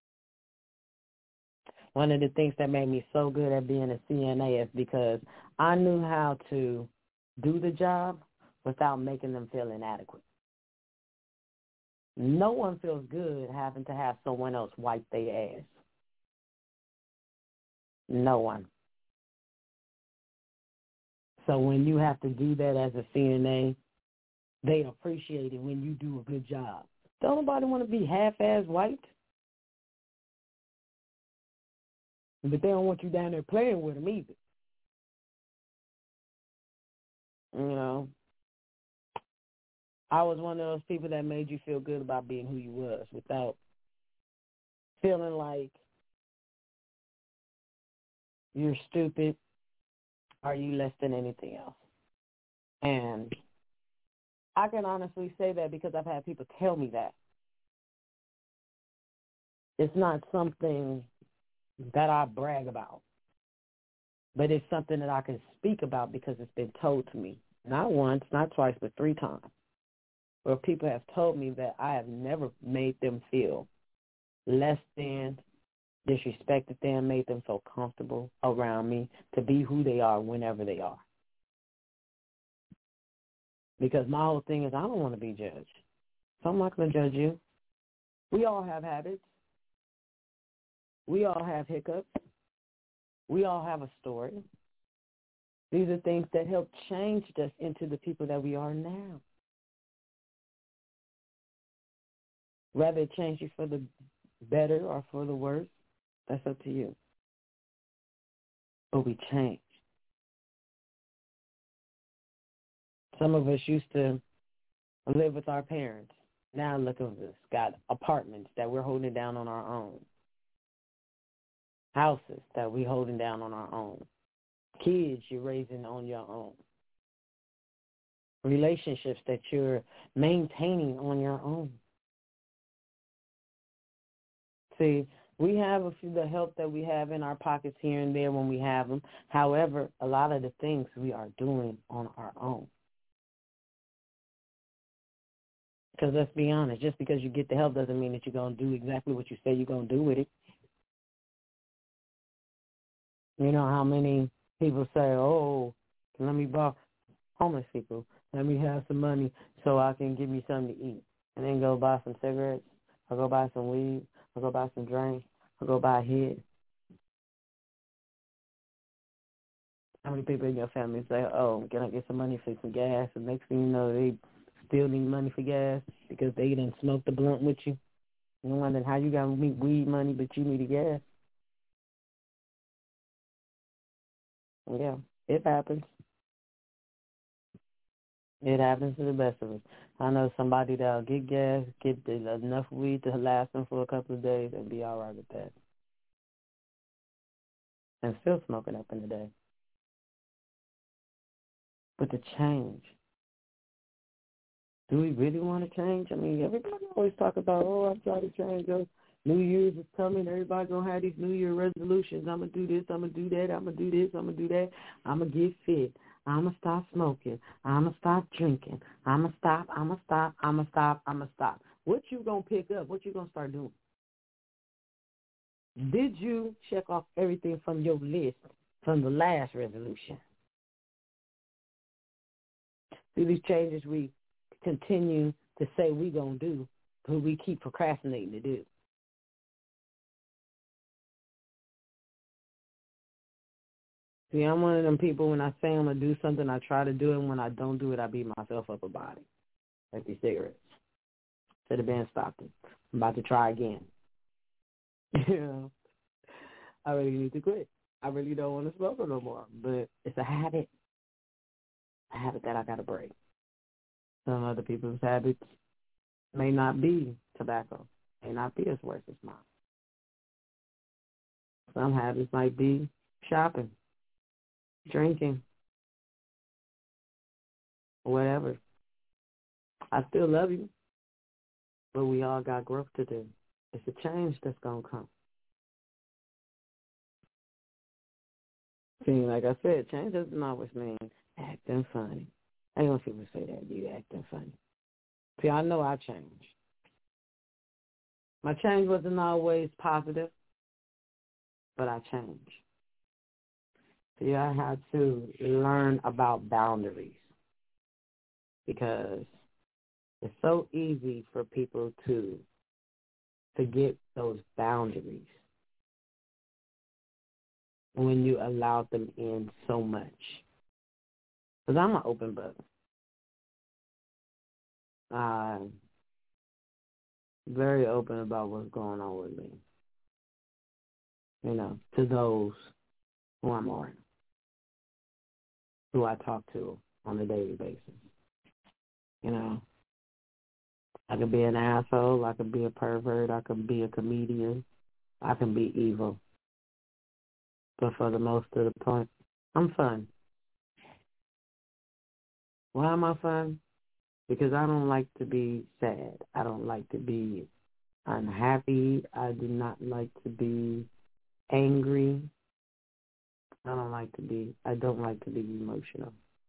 One of the things that made me so good at being a CNA is because I knew how to do the job without making them feel inadequate. No one feels good having to have someone else wipe their ass. No one. So when you have to do that as a CNA, they appreciate it when you do a good job. Don't nobody want to be half-ass wiped. But they don't want you down there playing with them either. You know, I was one of those people that made you feel good about being who you was without feeling like you're stupid or you less than anything else. And I can honestly say that because I've had people tell me that. It's not something that I brag about, but it's something that I can speak about because it's been told to me. Not once, not twice, but 3 times. Where people have told me that I have never made them feel less than, disrespected them, made them feel comfortable around me to be who they are whenever they are. Because my whole thing is I don't want to be judged. So I'm not going to judge you. We all have habits. We all have hiccups. We all have a story. These are things that help change us into the people that we are now. Whether it change you for the better or for the worse, that's up to you. But we change. Some of us used to live with our parents. Now look at us, got apartments that we're holding down on our own. Houses that we're holding down on our own. Kids you're raising on your own. Relationships that you're maintaining on your own. See, We have the help that we have in our pockets here and there when we have them. However, a lot of the things we are doing on our own. Because let's be honest, just because you get the help doesn't mean that you're going to do exactly what you say you're going to do with it. You know how many people say, oh, let me borrow, homeless people, let me have some money so I can give me something to eat. And then go buy some cigarettes, or go buy some weed, or go buy some drink, or go buy a hit. How many people in your family say, oh, can I get some money for some gas? And next thing you know, they still need money for gas because they didn't smoke the blunt with you. You're wondering how you got weed money, but you needed gas. Yeah, it happens. It happens to the best of us. I know somebody that'll get gas, get enough weed to last them for a couple of days and be all right with that. And still smoking up in the day. But the change. Do we really want to change? I mean, everybody always talk about, oh, I'm trying to change. Oh, New Year's is coming. Everybody going to have these New Year resolutions. I'm going to do this. I'm going to do that. I'm going to do this. I'm going to do that. I'm going to get fit. I'm going to stop smoking. I'm going to stop drinking. I'm going to stop. I'm going to stop. I'm going to stop. I'm going to stop. What you going to pick up? What you going to start doing? Did you check off everything from your list from the last resolution? Do these changes we continue to say we going to do, but we keep procrastinating to do? See, I'm one of them people, when I say I'm going to do something, I try to do it, and when I don't do it, I beat myself up about it. Like these cigarettes. Should have been stopped it. I'm about to try again. You know, I really need to quit. I really don't want to smoke no more, but it's a habit that I got to break. Some other people's habits may not be tobacco, may not be as worse as mine. Some habits might be shopping, drinking, whatever. I still love you, but we all got growth to do. It's a change that's going to come. See, like I said, change doesn't always mean acting funny. I don't see people say that, you acting funny. See, I know I changed. My change wasn't always positive, but I changed. See, I had to learn about boundaries because it's so easy for people to forget those boundaries when you allow them in so much. Because I'm an open book. I'm very open about what's going on with me. You know, to those who I'm around, who I talk to on a daily basis. You know, I could be an asshole, I could be a pervert, I could be a comedian, I can be evil. But for the most of the point, I'm fun. Why am I fun? Because I don't like to be sad. I don't like to be unhappy. I do not like to be angry. I don't like to be emotional.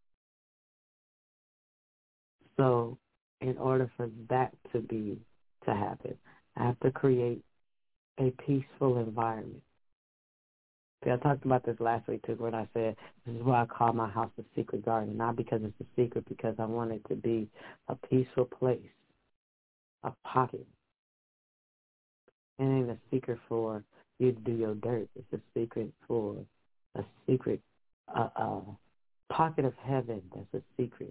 So in order for that to happen, I have to create a peaceful environment. See, I talked about this last week, too, when I said this is why I call my house a secret garden, not because it's a secret, because I want it to be a peaceful place, a pocket. It ain't a secret for you to do your dirt. It's a secret for a secret, pocket of heaven that's a secret.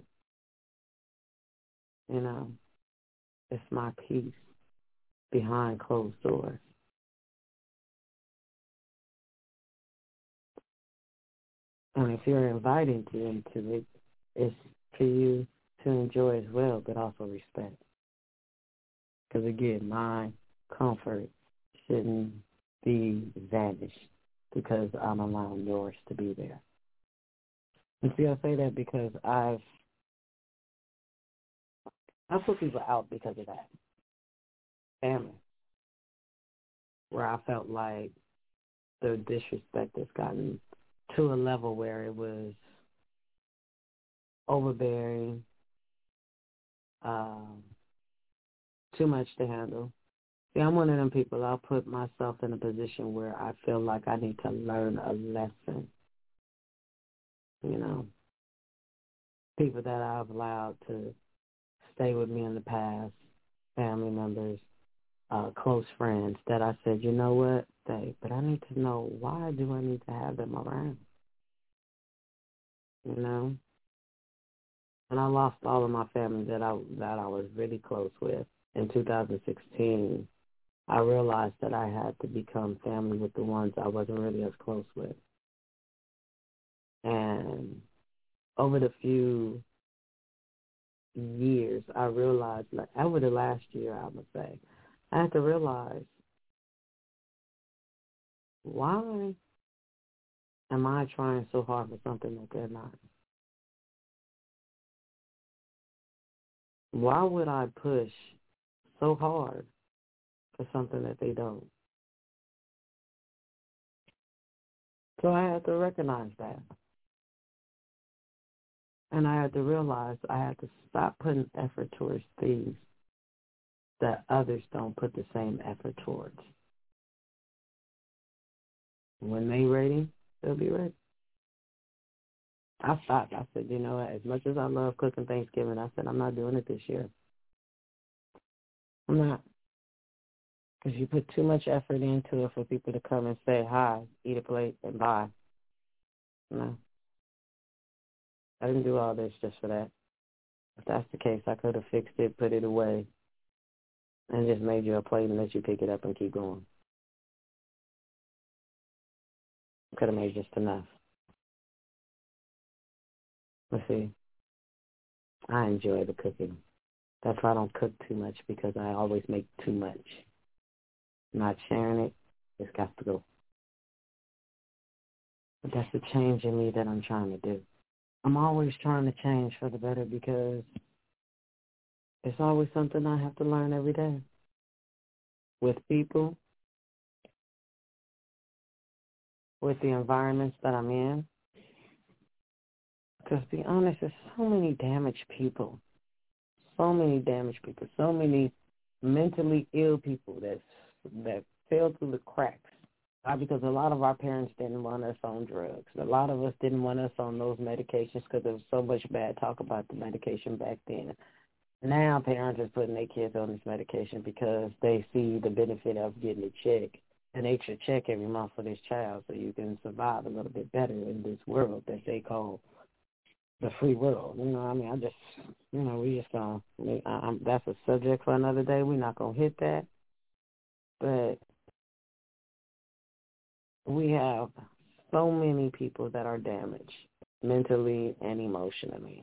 You know, it's my peace behind closed doors. And if you're invited into it, it's for you to enjoy as well, but also respect. Because, again, my comfort shouldn't be vanished because I'm allowing yours to be there. And see, I say that because I put people out because of that. Family. where I felt like the disrespect has gotten to a level where it was overbearing, too much to handle. See, I'm one of them people, I'll put myself in a position where I feel like I need to learn a lesson. You know, people that I've allowed to stay with me in the past, family members, close friends, that I said, you know what, but I need to know, why do I need to have them around? You know? And I lost all of my family that I was really close with. In 2016, I realized that I had to become family with the ones I wasn't really as close with. And over the few years, I realized, like over the last year, I would say, I had to realize, why am I trying so hard for something that they're not? Why would I push so hard for something that they don't? So I had to recognize that. And I had to realize I had to stop putting effort towards things that others don't put the same effort towards. When they ready, they'll be ready. I stopped. I said, you know what, as much as I love cooking Thanksgiving, I said, I'm not doing it this year. I'm not. Because you put too much effort into it for people to come and say hi, eat a plate, and bye. No. I didn't do all this just for that. If that's the case, I could have fixed it, put it away, and just made you a plate and let you pick it up and keep going. I could have made just enough. But see, I enjoy the cooking. That's why I don't cook too much, because I always make too much. Not sharing it, it's got to go. But that's the change in me that I'm trying to do. I'm always trying to change for the better, because it's always something I have to learn every day. With people, with the environments that I'm in. Because to be honest, there's so many damaged people. So many mentally ill people that fell through the cracks. Because a lot of our parents didn't want us on drugs. A lot of us didn't want us on those medications because there was so much bad talk about the medication back then. Now parents are putting their kids on this medication because they see the benefit of getting a check, an extra check every month for this child, so you can survive a little bit better in this world that they call the free world. You know, I mean, we just going to, that's a subject for another day. We're not going to hit that. But we have so many people that are damaged mentally and emotionally.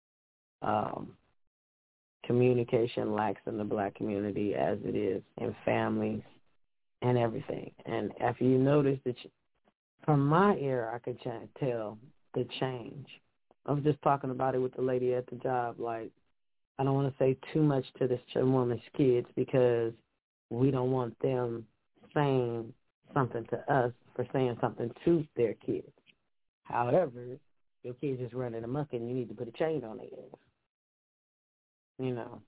Communication lacks in the black community as it is in families and everything. And if you notice that from my ear, I could tell the change. I was just talking about it with the lady at the job. Like, I don't want to say too much to this woman's kids because we don't want them saying something to us for saying something to their kids. However, your kids is running amok and you need to put a chain on their ass. You know.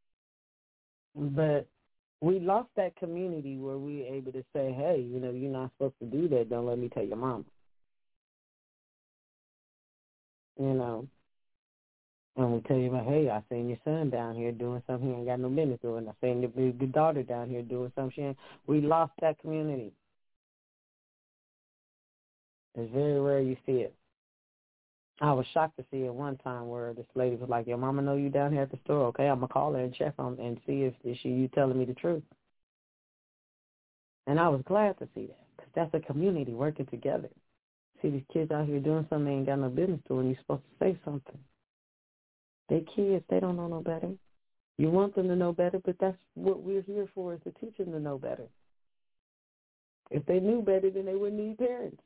But we lost that community where we were able to say, hey, you know, you're not supposed to do that. Don't let me tell your mama. You know. And we tell you about, hey, I seen your son down here doing something he ain't got no business doing. I seen your daughter down here doing something. We lost that community. It's very rare you see it. I was shocked to see it one time where this lady was like, your mama know you down here at the store. Okay, I'm going to call her and check on and see if you telling me the truth. And I was glad to see that because that's a community working together. See these kids out here doing something they ain't got no business doing. You're supposed to say something. They kids, they don't know no better. You want them to know better, but that's what we're here for, is to teach them to know better. If they knew better, then they wouldn't need parents.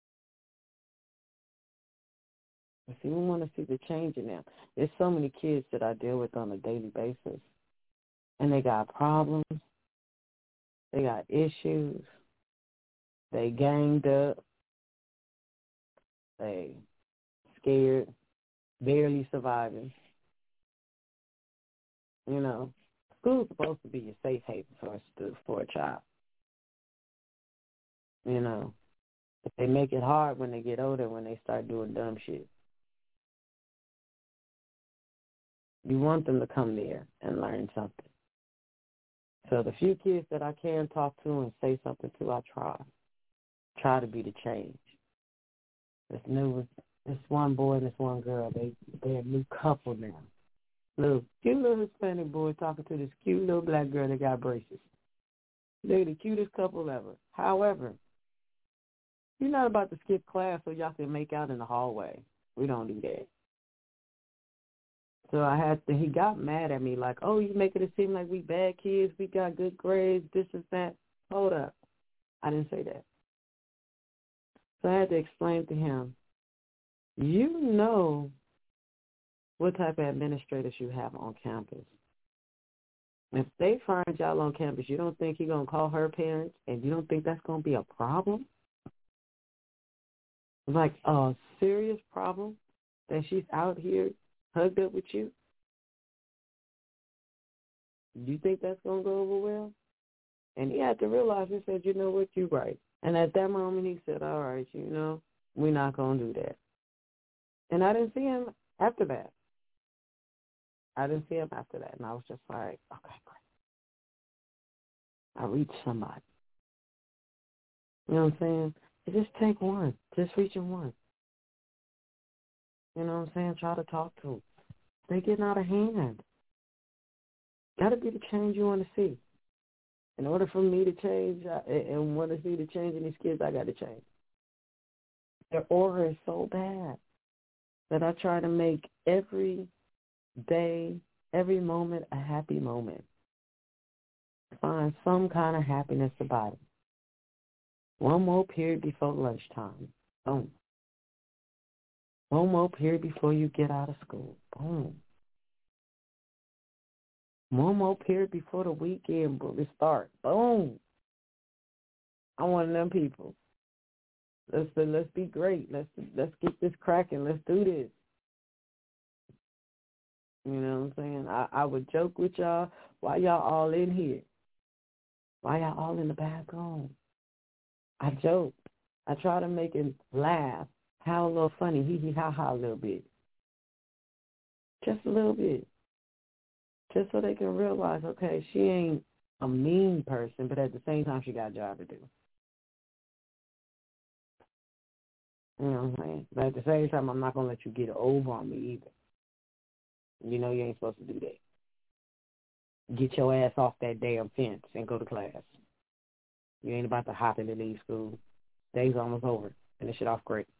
But see, we want to see the change in them. There's so many kids that I deal with on a daily basis, and they got problems, They got issues. They ganged up. They scared, barely surviving. You know, school's supposed to be a safe haven for a child. You know, but they make it hard when they get older, when they start doing dumb shit. You want them to come there and learn something. So the few kids that I can talk to and say something to, I try to be the change. This one boy and this one girl, they're a new couple now. Cute little Hispanic boy talking to this cute little black girl that got braces. They're the cutest couple ever. However, you're not about to skip class so y'all can make out in the hallway. We don't do that. So he got mad at me like, oh, you making it seem like we bad kids, we got good grades, this is that. Hold up. I didn't say that. So I had to explain to him, you know what type of administrators you have on campus. If they find y'all on campus, you don't think you're going to call her parents and you don't think that's going to be a problem? Like a serious problem that she's out here hugged up with you? Do you think that's going to go over well? And he had to realize, he said, you know what, you're right. And at that moment he said, all right, you know, we're not going to do that. And I didn't see him after that. And I was just like, okay, great. I reached somebody. You know what I'm saying? You just take one. Just reaching one. You know what I'm saying? Try to talk to them. They're getting out of hand. Got to be the change you want to see. In order for me to change and want to see the change in these kids, I got to change. Their aura is so bad that I try to make every day, every moment a happy moment. Find some kind of happiness about it. One more period before lunchtime. Boom. One more period before you get out of school. Boom. One more period before the weekend will start. Boom. I'm one of them people. Let's be great. Let's get this cracking. Let's do this. You know what I'm saying? I would joke with y'all, why y'all all in here? Why y'all all in the bathroom? I joke. I try to make him laugh, have a little funny, hee ha ha a little bit. Just a little bit. Just so they can realize, okay, she ain't a mean person, but at the same time she got a job to do. You know what I'm saying? But at the same time, I'm not going to let you get over on me either. You know you ain't supposed to do that. Get your ass off that damn fence and go to class. You ain't about to hop in and leave school. Day's almost over. Finish it off great.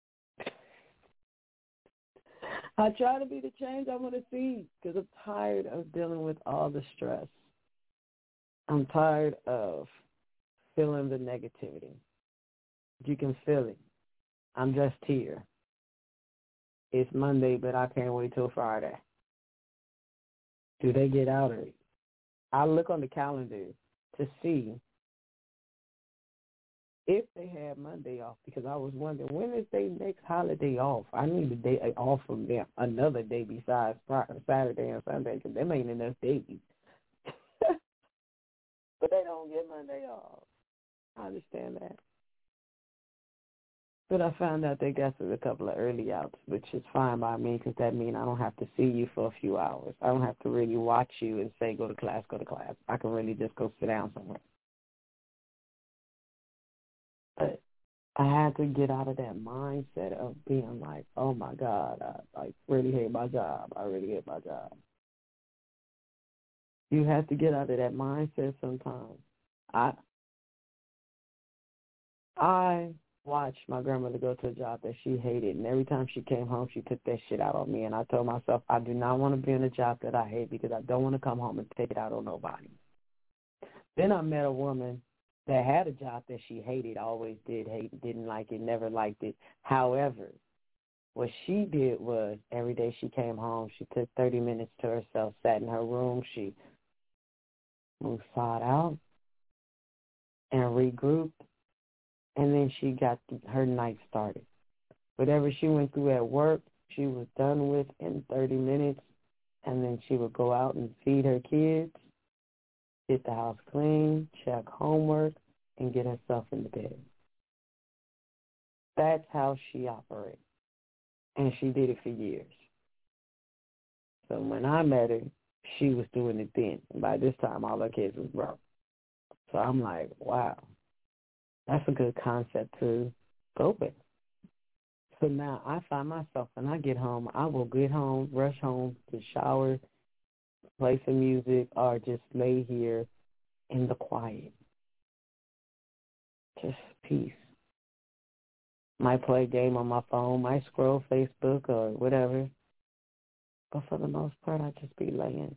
I try to be the change I want to see because I'm tired of dealing with all the stress. I'm tired of feeling the negativity. You can feel it. I'm just here. It's Monday, but I can't wait till Friday. Do they get out of it? I look on the calendar to see if they had Monday off because I was wondering, when is their next holiday off? I need a day off from them, another day besides Saturday and Sunday because them ain't enough days. But they don't get Monday off. I understand that. But I found out they got a couple of early outs, which is fine by me because that means I don't have to see you for a few hours. I don't have to really watch you and say, go to class, go to class. I can really just go sit down somewhere. But I had to get out of that mindset of being like, oh, my God, I really hate my job. I really hate my job. You have to get out of that mindset sometimes. I watched my grandmother go to a job that she hated, and every time she came home, she took that shit out on me. And I told myself, I do not want to be in a job that I hate because I don't want to come home and take it out on nobody. Then I met a woman that had a job that she hated, always did hate, didn't like it, never liked it. However, what she did was every day she came home, she took 30 minutes to herself, sat in her room, she moved side out, and regrouped, and then she got her night started. Whatever she went through at work, she was done with in 30 minutes, and then she would go out and feed her kids, get the house clean, check homework, and get herself into bed. That's how she operates, and she did it for years. So when I met her, she was doing it then. And by this time, all her kids was grown. So I'm like, wow, that's a good concept to go with. So now I find myself, when I get home, I will get home, rush home, to shower, play some music, or just lay here in the quiet. Just peace. Might play a game on my phone, might scroll Facebook or whatever. But for the most part, I just be laying.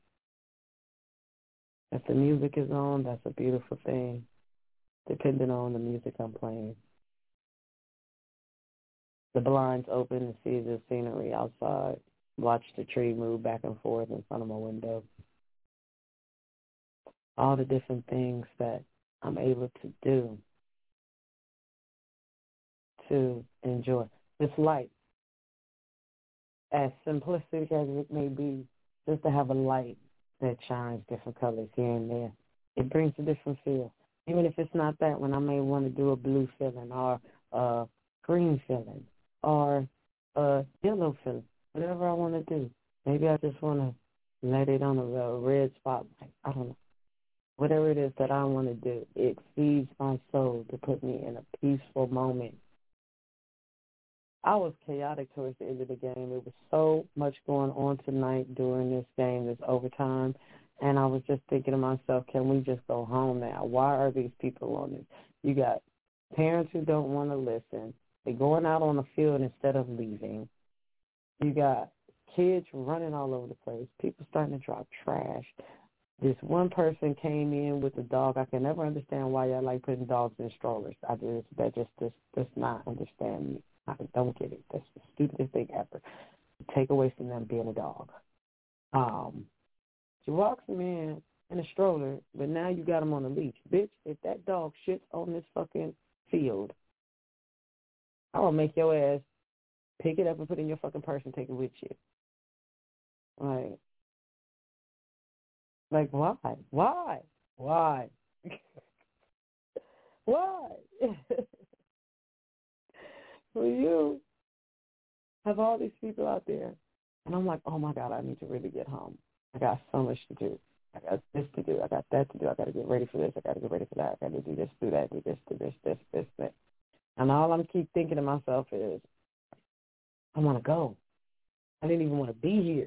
If the music is on, that's a beautiful thing, depending on the music I'm playing. The blinds open to see the scenery outside, watch the tree move back and forth in front of my window. All the different things that I'm able to do to enjoy. This light, as simplistic as it may be, just to have a light that shines different colors here and there, it brings a different feel. Even if it's not that, when I may want to do a blue feeling or a green feeling or a yellow feeling, whatever I want to do. Maybe I just want to let it on a red spotlight. I don't know. Whatever it is that I want to do, it feeds my soul to put me in a peaceful moment. I was chaotic towards the end of the game. There was so much going on tonight during this game, this overtime, and I was just thinking to myself, can we just go home now? Why are these people on this? You got parents who don't want to listen. They're going out on the field instead of leaving. You got kids running all over the place, people starting to drop trash. This one person came in with a dog. I can never understand why y'all like putting dogs in strollers. That just does not understand me. I don't get it. That's the stupidest thing ever. Take away from them being a dog. She walks him in a stroller, but now you got him on a leash. Bitch, if that dog shits on this fucking field, I will make your ass pick it up and put it in your fucking purse and take it with you. Like why? Why? Why? Why? For you have all these people out there. And I'm like, oh, my God, I need to really get home. I got so much to do. I got this to do. I got that to do. I got to get ready for this. I got to get ready for that. I got to do this, do that, do this, do this, that. And all I'm keep thinking to myself is, I want to go. I didn't even want to be here.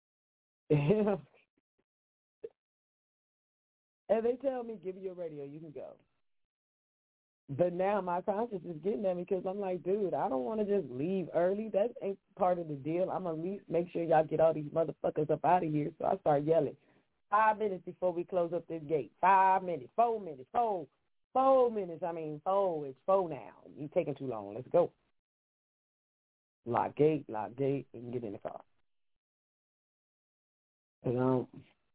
And they tell me, give me your radio, you can go. But now my conscience is getting at me because I'm like, dude, I don't want to just leave early. That ain't part of the deal. I'm going to at least make sure y'all get all these motherfuckers up out of here. So I start yelling. 5 minutes before we close up this gate. 5 minutes, 4 minutes, 4 minutes. I mean, 4, it's 4 now. You taking too long. Let's go. Lock gate, and get in the car. And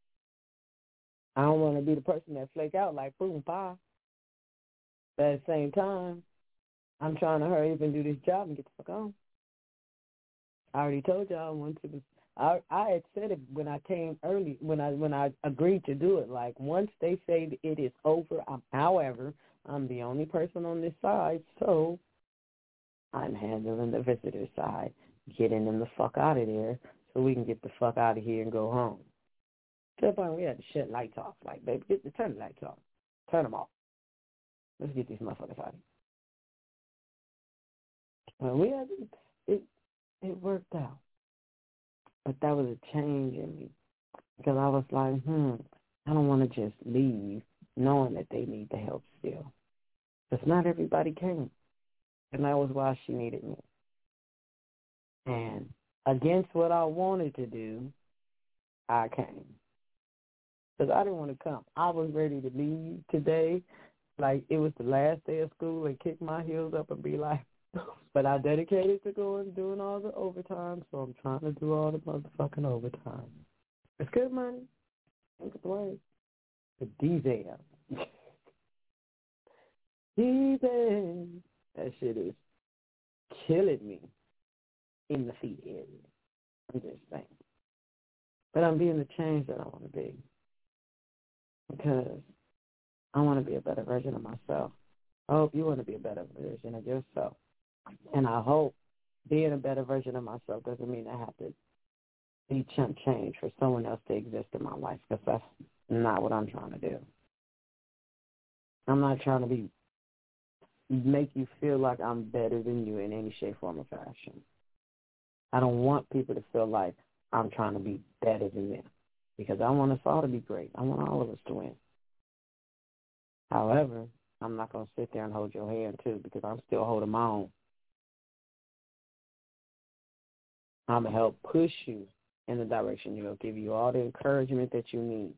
I don't want to be the person that flake out like boom, pie. But at the same time, I'm trying to hurry up and do this job and get the fuck on. I already told y'all I had said it when I came early, when I agreed to do it. Like, once they say it is over, however, I'm the only person on this side, so I'm handling the visitor side, getting them the fuck out of there so we can get the fuck out of here and go home. To the point we had to shut lights off. Like, baby, turn the lights off. Turn them off. Let's get these motherfuckers out of here. Well, it worked out. But that was a change in me. Because I was like, I don't want to just leave knowing that they need the help still. Because not everybody came. And that was why she needed me. And against what I wanted to do, I came. Because I didn't want to come. I was ready to leave today. Like, it was the last day of school and kick my heels up and be like, but I dedicated to doing all the overtime, so I'm trying to do all the motherfucking overtime. It's good money. Don't complain. But these easy. That shit is killing me in the feet area. I'm just saying. But I'm being the change that I want to be. Because I want to be a better version of myself. I hope you want to be a better version of yourself. And I hope being a better version of myself doesn't mean I have to be chump change for someone else to exist in my life, because that's not what I'm trying to do. I'm not trying to make you feel like I'm better than you in any shape, form, or fashion. I don't want people to feel like I'm trying to be better than them, because I want us all to be great. I want all of us to win. However, I'm not going to sit there and hold your hand, too, because I'm still holding my own. I'm going to help push you in the direction you'll give you all the encouragement that you need.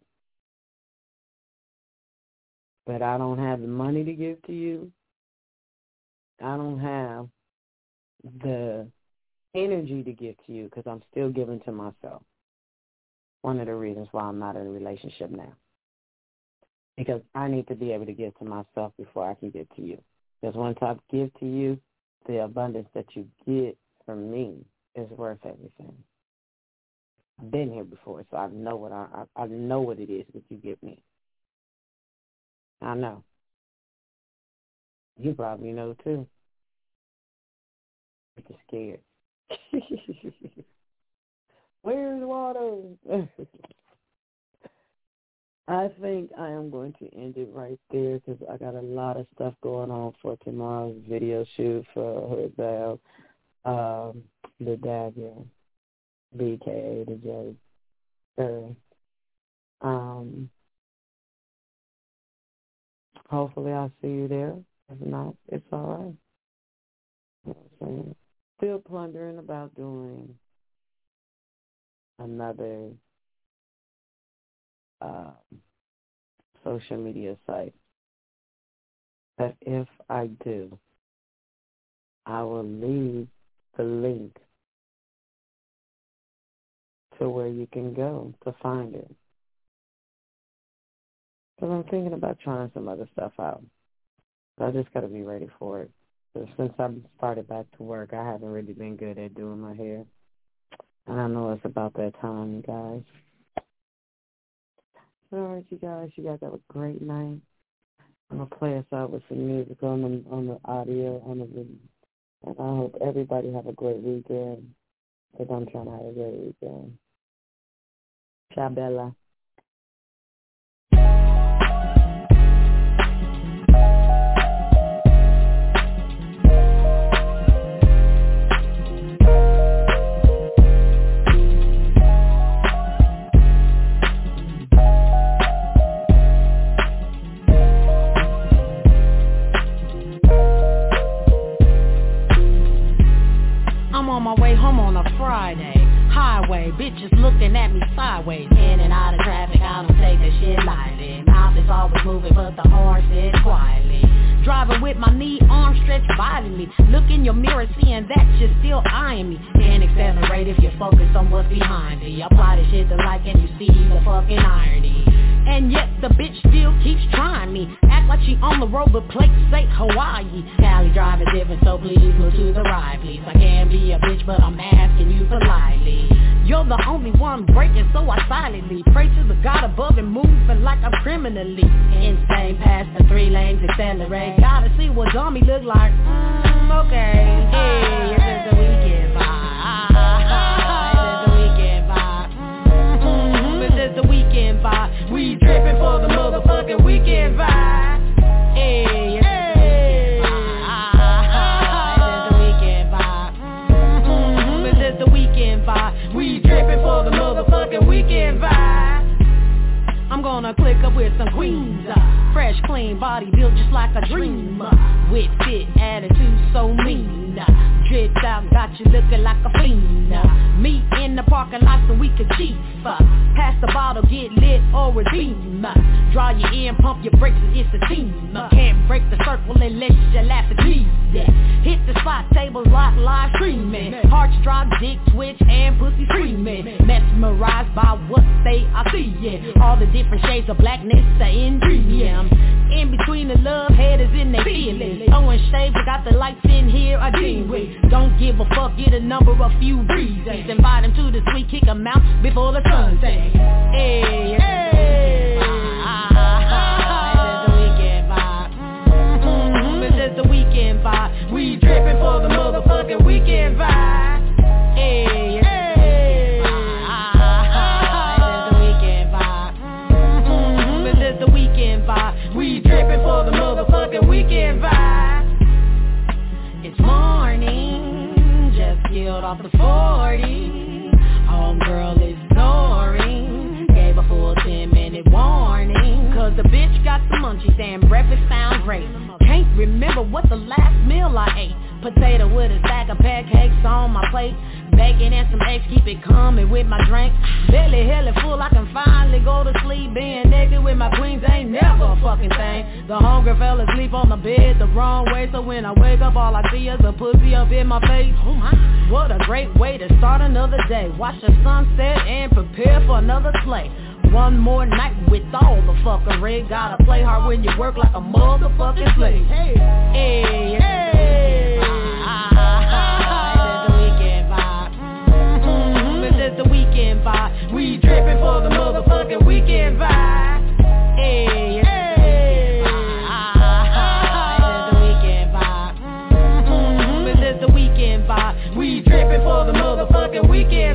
But I don't have the money to give to you. I don't have the energy to give to you, because I'm still giving to myself. One of the reasons why I'm not in a relationship now. Because I need to be able to give to myself before I can give to you. Because once I give to you, the abundance that you get from me is worth everything. I've been here before, so I know what it is that you give me. I know. You probably know too. But you're scared. Where's water? I think I am going to end it right there, because I got a lot of stuff going on for tomorrow's video shoot for Hood Bell, the Dagger, BKA, the J. Hopefully I'll see you there. If not, it's all right. You know what I'm saying? Still plundering about doing another social media site. But if I do, I will leave the link to where you can go to find it. Because I'm thinking about trying some other stuff out. So I just got to be ready for it. So since I started back to work, I haven't really been good at doing my hair. And I know it's about that time, you guys. All right, you guys have a great night. I'm going to play us out with some music on the audio, on the video. And I hope everybody have a great weekend, because I'm trying to have a great weekend. Ciao, Bella. On my way home on a Friday, highway, bitches looking at me sideways. In and out of traffic, I don't take that shit lightly. Mouth is always moving, but the horn sits quietly. Driving with my knee, arm stretched violently. Look in your mirror, seeing that you're still eyeing me. Can't accelerate if you're focused on what's behind me. Apply the shit to like and you see the fucking irony. And yet the bitch still keeps trying me. Act like she on the road, but plates say Hawaii. Cali driving different, so please move to the right, please. I can't be a bitch, but I'm asking you politely. You're the only one breaking, so I silently pray to the God above and moving like I'm criminally insane. Past the 3 lanes, accelerate. Gotta see what dummy look like. Okay. Hey, this is the weekend vibe. This is the weekend vibe. We tripping for the motherfucking weekend vibe. Hey, this is the weekend vibe. We tripping for the motherfucking weekend vibe. I'm gonna click up with some queens, fresh, clean, body built just like a dream, with fit, attitude so mean. Dripped out, got you looking like a fiend. Meet in the parking lot so we could cheat. Pass the bottle, get lit or redeem. Draw you in, pump your brakes, it's a team. Can't break the circle unless you laugh at me. Hit the spot, tables lock, live streaming. Hearts drop, dick twitch, and pussy screaming. Mesmerized by what they I see, yeah. All the different shades of blackness are in dream. In between the love haters in their feelings. Throwing shade, but got the lights in here I deem with. Don't give a fuck, get a number, a few breezes. Invite them to the suite, kick them out before the sun sets. Hey, hey. It's the weekend vibe. We drippin' for the motherfucking weekend vibe. Hey, hey. It's the weekend vibe. It's the weekend vibe. We drippin' for the motherfucking weekend vibe. It's morning, just killed off the 40. Homegirl is snoring. Gave a full 10-minute warning. Cause the bitch got the munchies and breakfast sound great. Can't remember what the last meal I ate. Potato with a stack of pancakes on my plate. Bacon and some eggs, keep it coming with my drink. Belly hella full, I can finally go to sleep. Being naked with my queens ain't never a fucking thing. The hungry fella sleep on the bed the wrong way. So when I wake up, all I see is a pussy up in my face. Oh my, what a great way to start another day. Watch the sunset and prepare for another play. One more night with all the fuckery. Gotta play hard when you work like a motherfucking slave. Hey, hey, hey. It's the weekend vibe. It's the weekend vibe. We drippin' for the motherfucking weekend vibe. Hey, hey. It's the weekend vibe. It's the weekend vibe. We drippin' for the motherfucking weekend